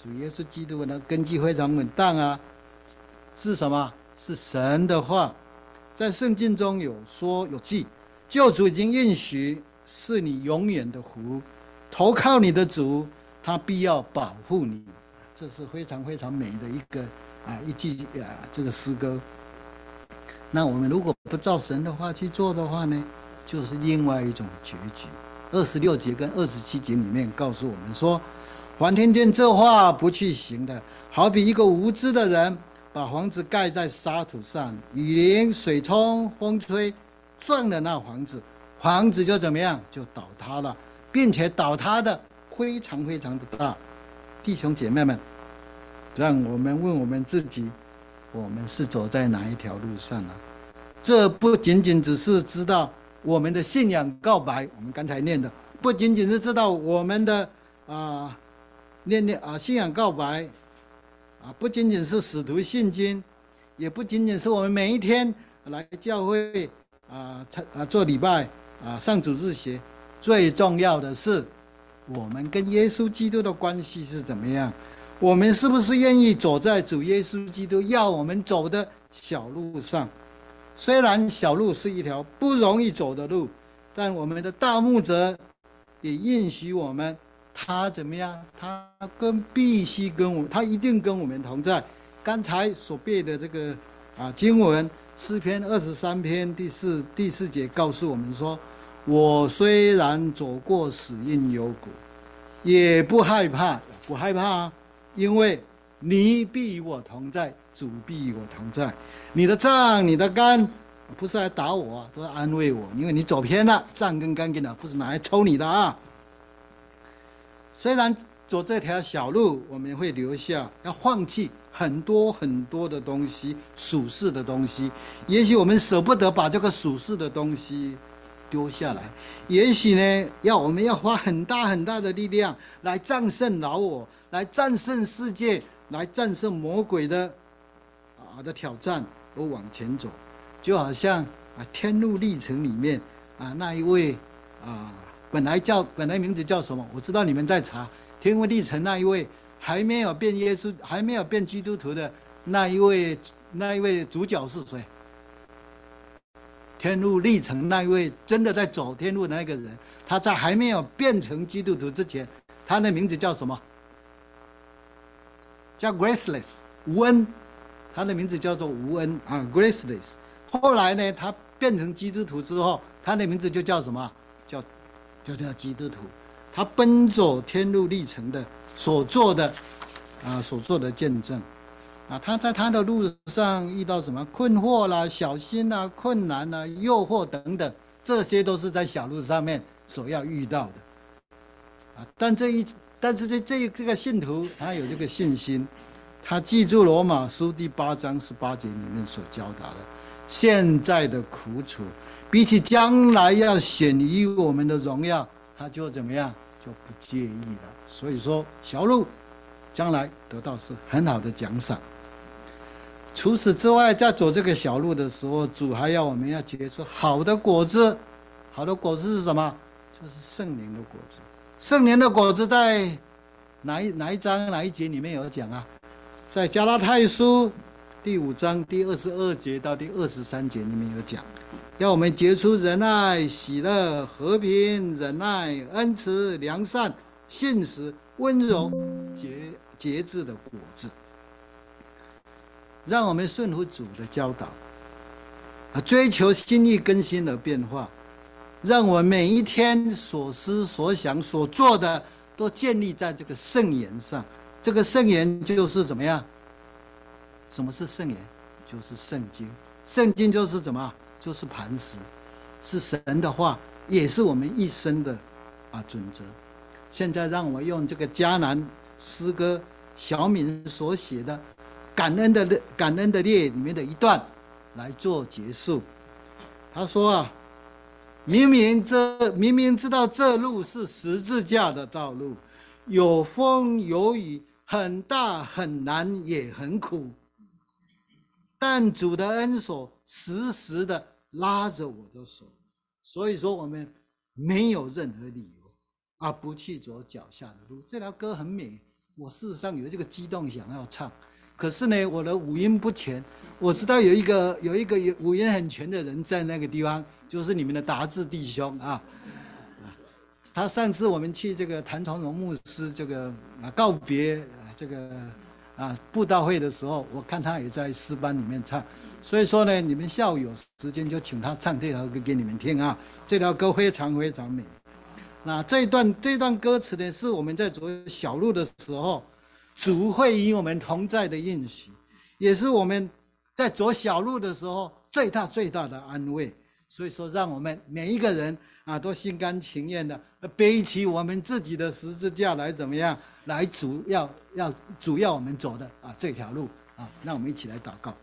主耶稣基督的根基非常稳当啊，是什么？是神的话，在圣经中有说有记，救主已经应许是你永远的福，投靠你的主，他必要保护你。这是非常非常美的一句这个诗歌。那我们如果不照神的话去做的话呢，就是另外一种结局。26节跟27节里面告诉我们说，凡听见这话不去行的，好比一个无知的人，把房子盖在沙土上，雨淋、水冲、风吹，撞了那房子，房子就怎么样？就倒塌了，并且倒塌的非常非常的大。弟兄姐妹们，让我们问我们自己，我们是走在哪一条路上啊？这不仅仅只是知道我们的信仰告白，我们刚才念的，不仅仅是知道我们的信仰告白不仅仅是使徒信经，也不仅仅是我们每一天来教会做礼拜上主日学，最重要的是我们跟耶稣基督的关系是怎么样？我们是不是愿意走在主耶稣基督要我们走的小路上？虽然小路是一条不容易走的路，但我们的大牧者也应许我们，他怎么样？他必须跟我，他一定跟我们同在。刚才所背的这个经文，诗篇23篇第四节告诉我们说：“我虽然走过死荫幽谷，也不害怕，不害怕因为你必与我同在，主必与我同在。你的杖，你的竿，不是来打我都是安慰我，因为你走偏了，杖跟竿跟不是拿来抽你的啊。虽然走这条小路，我们会留下要放弃很多很多的东西，属世的东西。也许我们舍不得把这个属世的东西丢下来，也许呢，我们要花很大很大的力量来战胜老我，来战胜世界，来战胜魔鬼的挑战，而往前走。就好像天路历程里面那一位本来名字叫什么？我知道你们在查天路历程那一位还没有变耶稣，还没有变基督徒的那一位主角是谁？天路历程那一位真的在走天路的那个人，他在还没有变成基督徒之前，他的名字叫什么？叫 Graceless 无恩，他的名字叫做无恩Graceless。后来呢，他变成基督徒之后，他的名字就叫什么？就叫基督徒。他奔走天路历程的所做的见证他在他的路上遇到什么困惑啦、小心啦、困难啦、诱惑等等，这些都是在小路上面所要遇到的但是这个信徒他有这个信心，他记住罗马书第8章18节里面所教导的，现在的苦楚比起将来要显于我们的荣耀，他就怎么样？就不介意了。所以说小路将来得到是很好的奖赏。除此之外，在走这个小路的时候，主还要我们要结出好的果子。好的果子是什么？就是圣灵的果子。圣灵的果子在哪一章哪一节里面有讲在加拉太书第5章第22节到第23节里面有讲，要我们结出仁爱、喜乐、和平、忍耐、恩慈、良善、信实、温柔、节制的果子。让我们顺服主的教导追求心意更新的变化，让我们每一天所思所想所做的都建立在这个圣言上。这个圣言就是怎么样？什么是圣言？就是圣经。圣经就是怎么？就是磐石，是神的话，也是我们一生的准则。现在让我用这个迦南诗歌小敏所写的感恩的列里面的一段来做结束。他说明明知道这路是十字架的道路，有风有雨，很大很难也很苦，但主的恩手时时的拉着我的手，所以说我们没有任何理由不去走脚下的路。这条歌很美， 我事实上有这个激动想要唱，可是呢，我的五音不全。我知道有一个五音很全的人在那个地方，就是你们的达志弟兄啊。他上次我们去这个谭崇荣牧师这个告别这个布道会的时候，我看他也在诗班里面唱。所以说呢，你们下午有时间就请他唱这条歌给你们听啊。这条歌非常非常美。那这段歌词呢，是我们在走小路的时候，主会与我们同在的应许，也是我们在走小路的时候最大的安慰。所以说，让我们每一个人都心甘情愿的背起我们自己的十字架来怎么样，来主要我们走的这条路啊。让我们一起来祷告。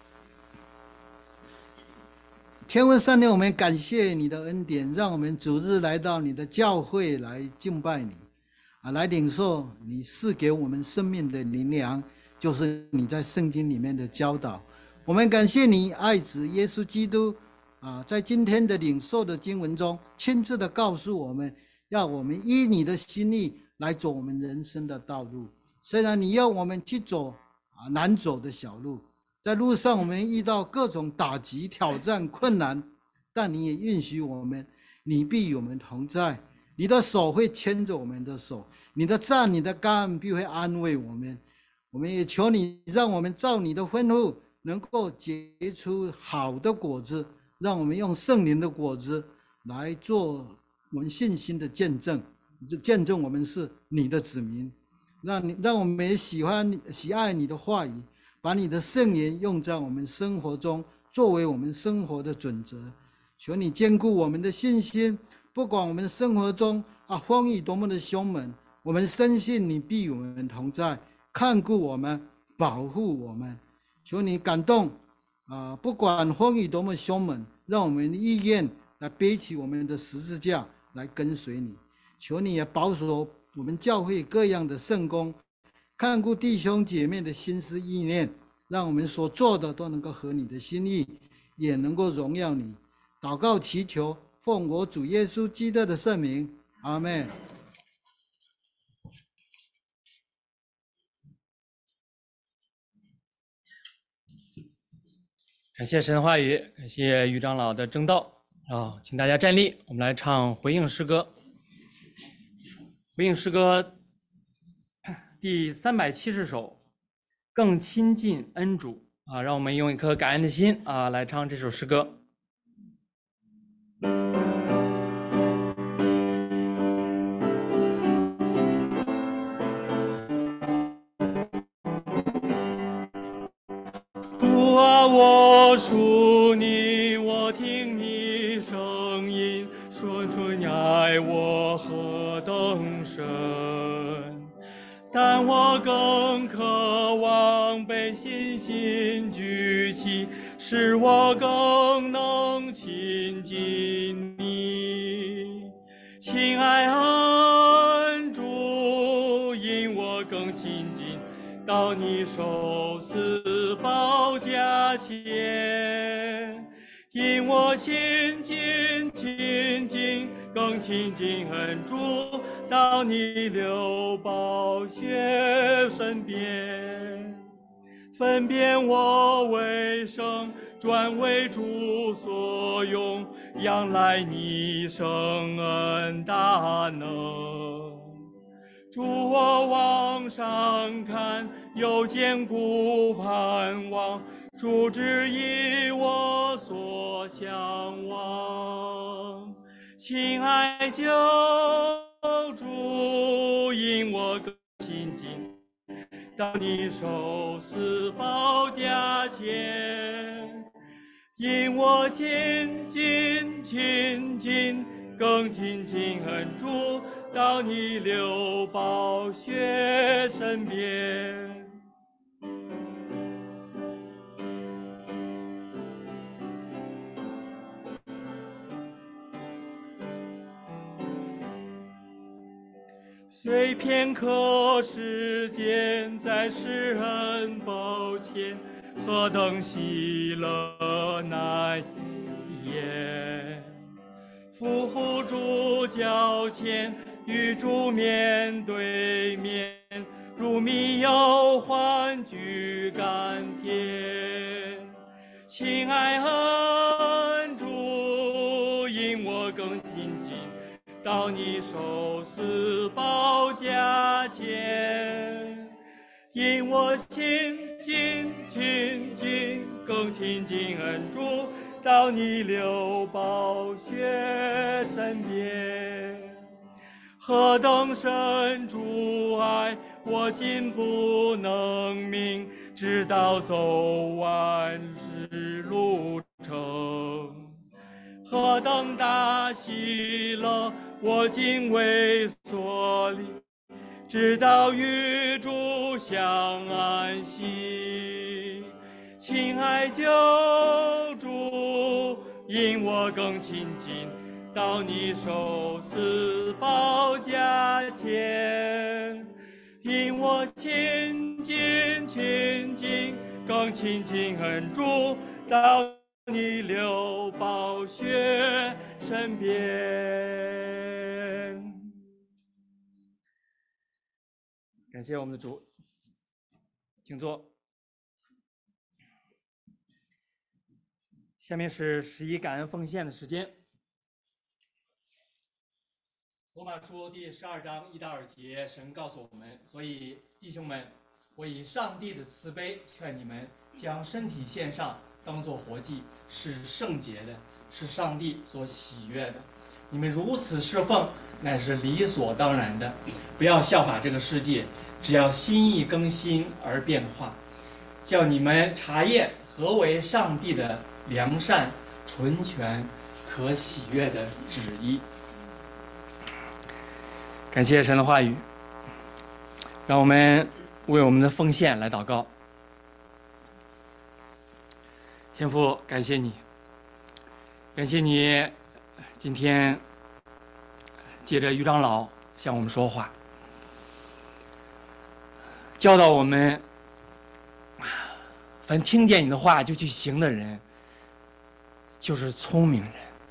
天父上帝，我们感谢你的恩典，让我们主日来到你的教会来敬拜你来领受你赐给我们生命的灵粮，就是你在圣经里面的教导。我们感谢你爱子耶稣基督在今天的领受的经文中，亲自的告诉我们，要我们依你的心意来走我们人生的道路。虽然你要我们去走难走的小路，在路上我们遇到各种打击、挑战、困难，但你也允许我们，你必与我们同在，你的手会牵着我们的手，你的杖、你的竿必会安慰我们。我们也求你，让我们照你的吩咐，能够结出好的果子，让我们用圣灵的果子来做我们信心的见证，见证我们是你的子民。让我们也喜爱你的话语，把你的圣言用在我们生活中，作为我们生活的准则。求你坚固我们的信心，不管我们生活中风雨多么的凶猛，我们深信你必与我们同在，看顾我们，保护我们。求你感动不管风雨多么凶猛，让我们意愿来背起我们的十字架来跟随你。求你也保守我们教会各样的圣工，看顾弟兄姐妹的心思意念，让我们所做的都能够合你的心意，也能够荣耀你。祷告祈求，奉我主耶稣基督的圣名，阿们。 感谢神的话语，感谢于长老的正道请大家站立，我们来唱回应诗歌。回应诗歌第370首，更亲近恩主让我们用一颗感恩的心来唱这首诗歌。主啊，我属你，我听你声音，说出你爱我何等深。但我更渴望被信心举起，使我更能亲近你。亲爱恩主，因我更亲近到你受死宝架前，因我亲近更亲近恩主，到你流宝血身边，分辨我为圣，专为主所用，仰赖你圣恩大能。主我往上看，有坚固盼望，主指引我所向往。亲爱救主，因我更亲近到你受死宝架前，因我亲近更亲近恩主，到你流宝血身边。虽片刻时间，在世人宝前，何等喜乐难言。夫妇主脚前，与主面对面， 如迷忧欢聚甘甜。亲爱恩主，因我更亲近到你受死宝架前，因我亲近更亲近恩主，到你流宝血身边。何等深主爱，我竟不能明，直到走完日路程。何等大喜乐，我竟为所立，直到与主相安息。亲爱救主，因我更亲近到你受死宝架前，因我亲近更亲近恩主，到你流宝血身边。感谢我们的主，请坐。下面是11感恩奉献的时间。罗马书第12章1到2节，神告诉我们，所以弟兄们，我以上帝的慈悲劝你们，将身体献上，当作活祭，是圣洁的，是上帝所喜悦的。你们如此侍奉，乃是理所当然的。不要效法这个世界，只要心意更新而变化，叫你们查验何为上帝的良善、纯全、可喜悦的旨意。感谢神的话语，让我们为我们的奉献来祷告。天父，感谢你，感谢你今天借着于长老向我们说话，教导我们，凡听见你的话就去行的人，就是聪明人。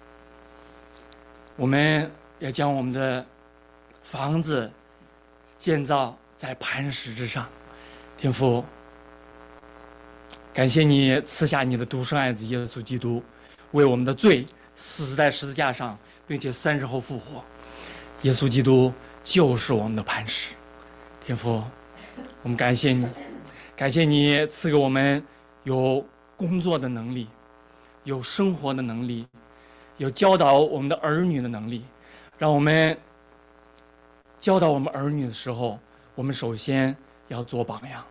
我们要将我们的房子建造在磐石之上。天父，感谢你赐下你的独生爱子耶稣基督，为我们的罪死在十字架上，并且3日后复活。耶稣基督就是我们的磐石。天父，我们感谢你，感谢你赐给我们有工作的能力，有生活的能力，有教导我们的儿女的能力。让我们教导我们儿女的时候，我们首先要做榜样，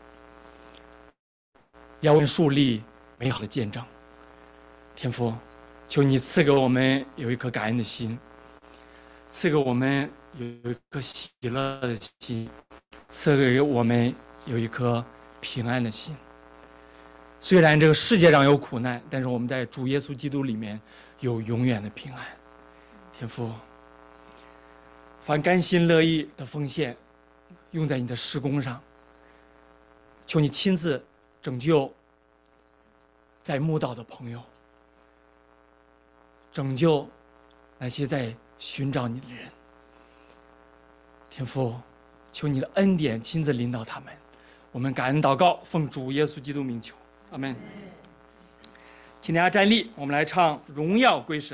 要为我们树立美好的见证。天父，求你赐给我们有一颗感恩的心，赐给我们有一颗喜乐的心，赐给我们有一颗平安的心。虽然这个世界上有苦难，但是我们在主耶稣基督里面有永远的平安。天父，凡甘心乐意的奉献用在你的事工上，求你亲自拯救在慕道的朋友，拯救那些在寻找你的人。天父，求你的恩典亲自领导他们。我们感恩祷告，奉主耶稣基督名求，阿们。请大家站立，我们来唱《荣耀归神》。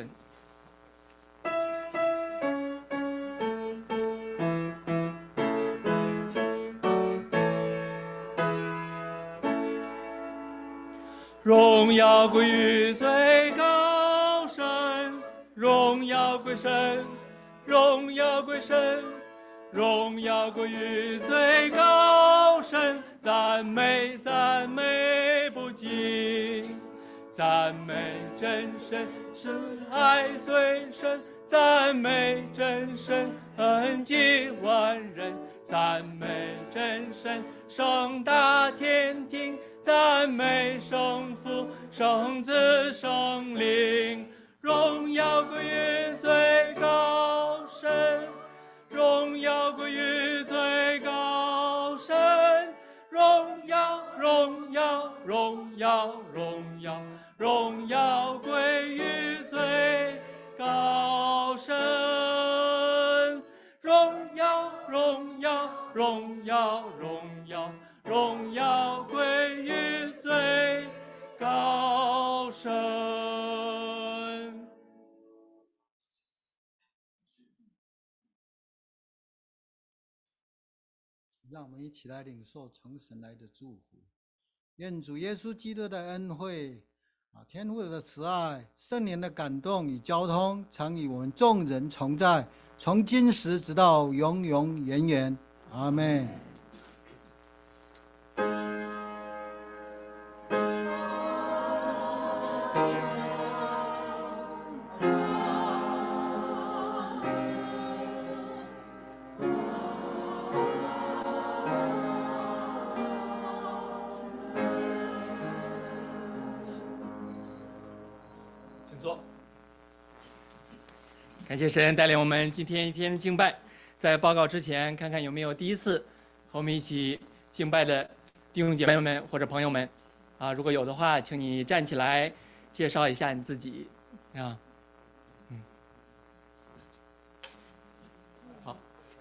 荣耀归于最高神，荣耀归神，荣耀归神，荣耀归于最高神，赞美赞美不尽，赞美真神是爱最深，赞美真神恩济万人，赞美真神圣大天庭，赞美圣父圣子圣灵，荣耀归于最高神，荣耀归于最高神，荣耀荣耀荣耀荣耀荣耀归于最高神，荣耀荣耀荣耀，荣耀，荣耀归于最高神。 让我们一起来领受从神来的祝福。愿主耶稣基督的恩惠天父的慈爱、圣灵的感动与交通，常与我们众人同在，从今时直到永永远远。阿们。 感谢神带领我们今天一天的敬拜。在报告之前，看看有没有第一次和我们一起敬拜的弟兄姐妹们或者朋友们如果有的话，请你站起来介绍一下你自己好，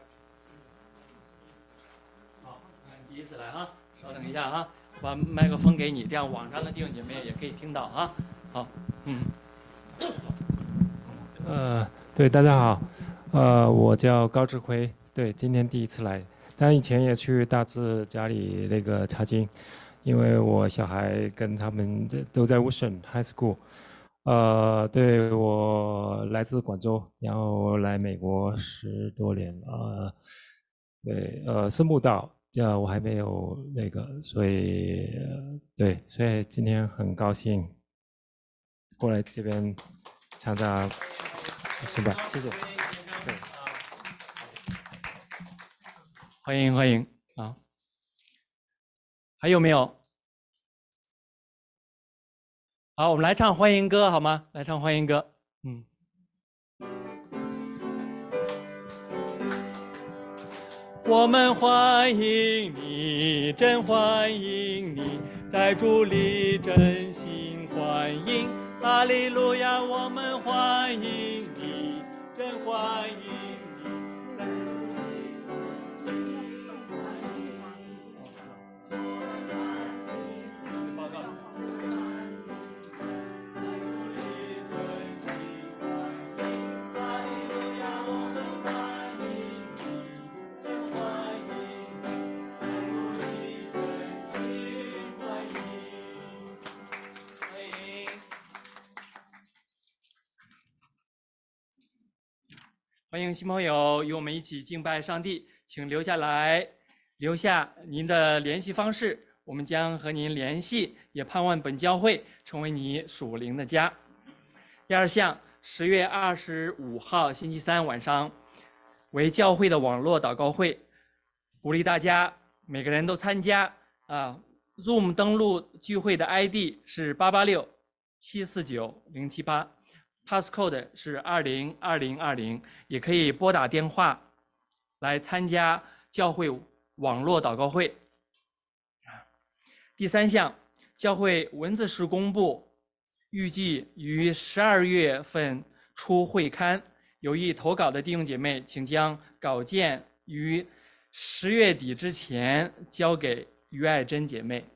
第一次来稍等一下我把麦克风给你，这样网上的弟兄姐妹也可以听到好， 对，大家好，我叫高志辉，对，今天第一次来，但以前也去大志家里那个查经，因为我小孩跟他们都在 Wishon High School，对，我来自广州，然后来美国10多年了，对，是慕道，我还没有那个，所以对，所以今天很高兴过来这边参加。是吧？谢谢。对， 欢迎还有没有？好，我们来唱欢迎歌好吗？来唱欢迎歌。我们欢迎你，真欢迎你，在主里真心欢迎。哈利路亚，我们欢迎你，真欢迎你。欢迎新朋友与我们一起敬拜上帝，请留下您的联系方式，我们将和您联系，也盼望本教会成为你属灵的家。第二项，10月25号星期三晚上为教会的网络祷告会，鼓励大家每个人都参加Zoom 登录聚会的 ID 是886-749-078。Passcode 是202020，也可以拨打电话来参加教会网络祷告会。第三项，教会文字式公布，预计于12月份出会刊。有意投稿的弟兄姐妹，请将稿件于10月底之前交给于爱珍姐妹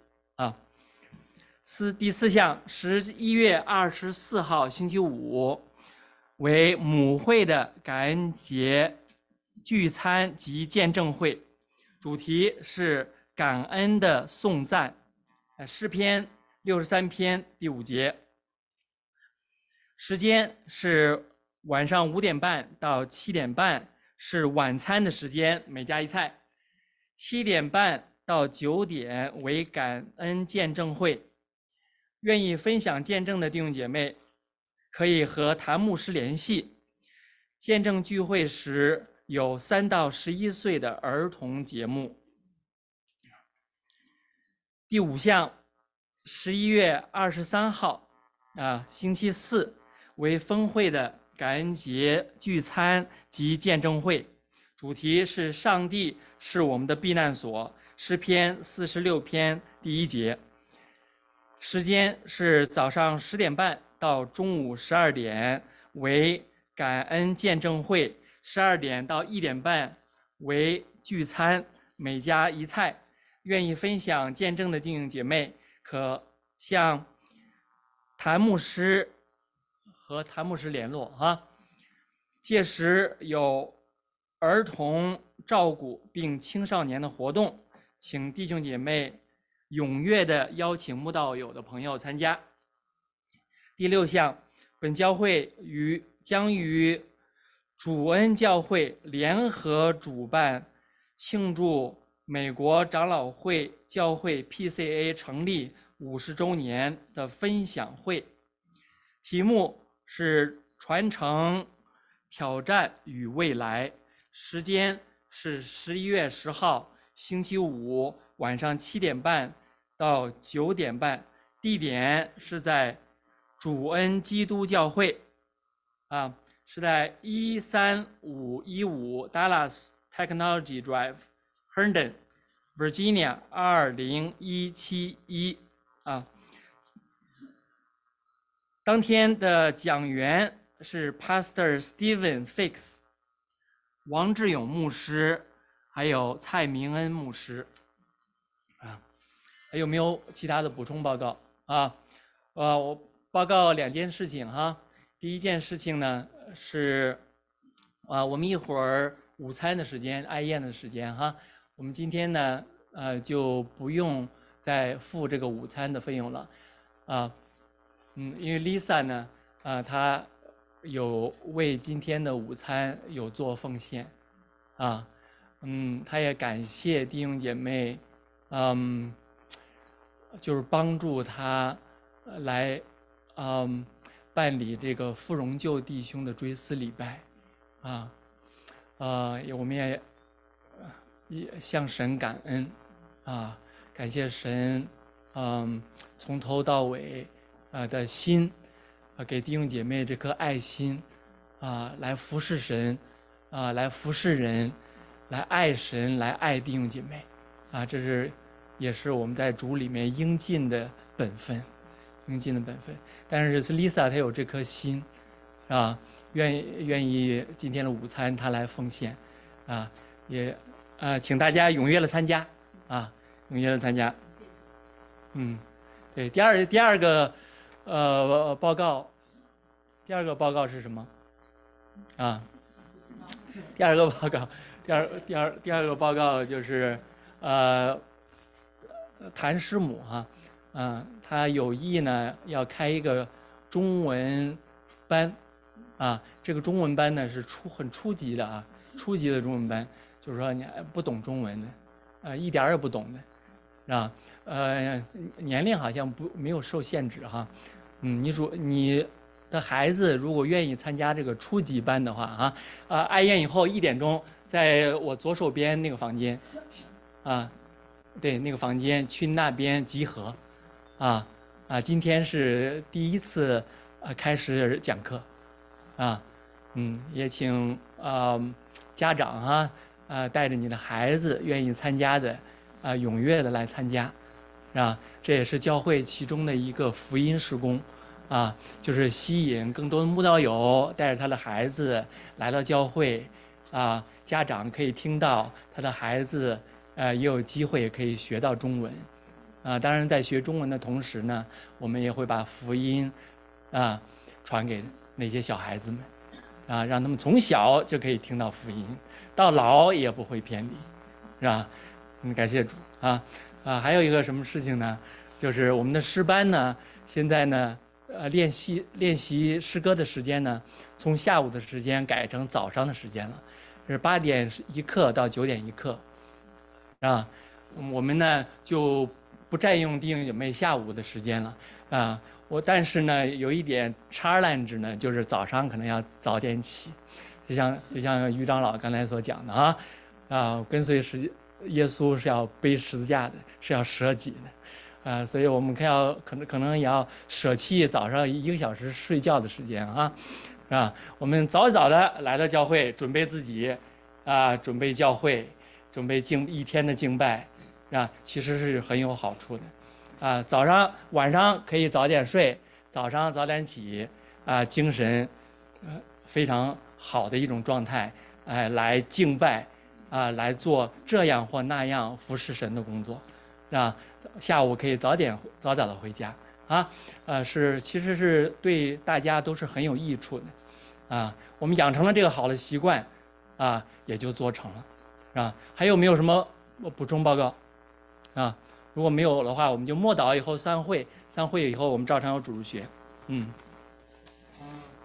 第四项，11月24号星期五为母会的感恩节聚餐及见证会，主题是感恩的颂赞，诗篇63篇第5节，时间是晚上5点半到7点半，是晚餐的时间，每家一菜。7点半到9点为感恩见证会。愿意分享见证的弟兄姐妹，可以和谭牧师联系。见证聚会时有3到11岁的儿童节目。第5项，11月23号星期四为分会的感恩节聚餐及见证会，主题是上帝是我们的避难所，诗篇46篇第1节。时间是早上10点半到中午12点为感恩见证会，12点到1点半为聚餐，每家一菜。愿意分享见证的弟兄姐妹，可向谭牧师和谭牧师联络啊。届时有儿童照顾并青少年的活动，请弟兄姐妹踊跃的邀请慕道友的朋友参加。第6项，本教会将与主恩教会联合主办庆祝美国长老会教会 PCA 成立50周年的分享会，题目是传承、挑战与未来，时间是11月10号星期五晚上7点半到9点半，地点是在主恩基督教会，是在13515 Dallas Technology Drive。Herndon, Virginia 20171当天的讲员是 Pastor Stephen Fix、王志勇牧师，还有蔡明恩牧师。还有没有其他的补充报告我报告2件事情哈。第一件事情呢是我们一会儿午餐的时间、爱宴的时间哈。我们今天呢，就不用再付这个午餐的费用了，因为 Lisa 呢，她有为今天的午餐有做奉献，她也感谢弟兄姐妹，就是帮助她来，办理这个傅荣旧弟兄的追思礼拜，我们也向神感恩，感谢神，从头到尾，的心，给弟兄姐妹这颗爱心，来服侍神，来服侍人，来爱神，来爱弟兄姐妹，这也是我们在主里面应尽的本分，但是Lisa 她有这颗心，愿意今天的午餐她来奉献，也。请大家踊跃的参加，踊跃的参加。对，第二个报告，第二个报告是什么？第二个报告就是谭师母他有意呢要开一个中文班，这个中文班呢是很初级的初级的中文班。就是说你不懂中文的，一点也不懂的，年龄好像没有受限制哈，你的孩子如果愿意参加这个初级班的话爱宴以后1点钟，在我左手边那个房间，对，那个房间去那边集合，今天是第1次开始讲课，也请家长带着你的孩子愿意参加的，踊跃的来参加，这也是教会其中的一个福音事工，就是吸引更多的慕道友带着他的孩子来到教会，家长可以听到他的孩子，也有机会可以学到中文，当然在学中文的同时呢，我们也会把福音，传给那些小孩子们，让他们从小就可以听到福音。到老也不会偏离，是吧？感谢主还有一个什么事情呢？就是我们的诗班呢，现在呢，练习诗歌的时间呢，从下午的时间改成早上的时间了，是8点一课到9点一课，我们呢就不占用弟兄姐妹下午的时间了，但是呢有一点challenge呢，就是早上可能要早点起。就像于长老刚才所讲的跟随耶稣是要背十字架的，是要舍己的，所以我们可能也要舍弃早上1个小时睡觉的时间我们早早的来到教会，准备自己准备教会，准备一天的敬拜其实是很有好处的晚上可以早点睡，早上早点起精神非常好的一种状态，来敬拜来做这样或那样服侍神的工作，下午可以早早的回家其实是对大家都是很有益处的我们养成了这个好的习惯也就做成了还有没有什么补充报告如果没有的话，我们就默祷以后散会以后我们照常有主日学。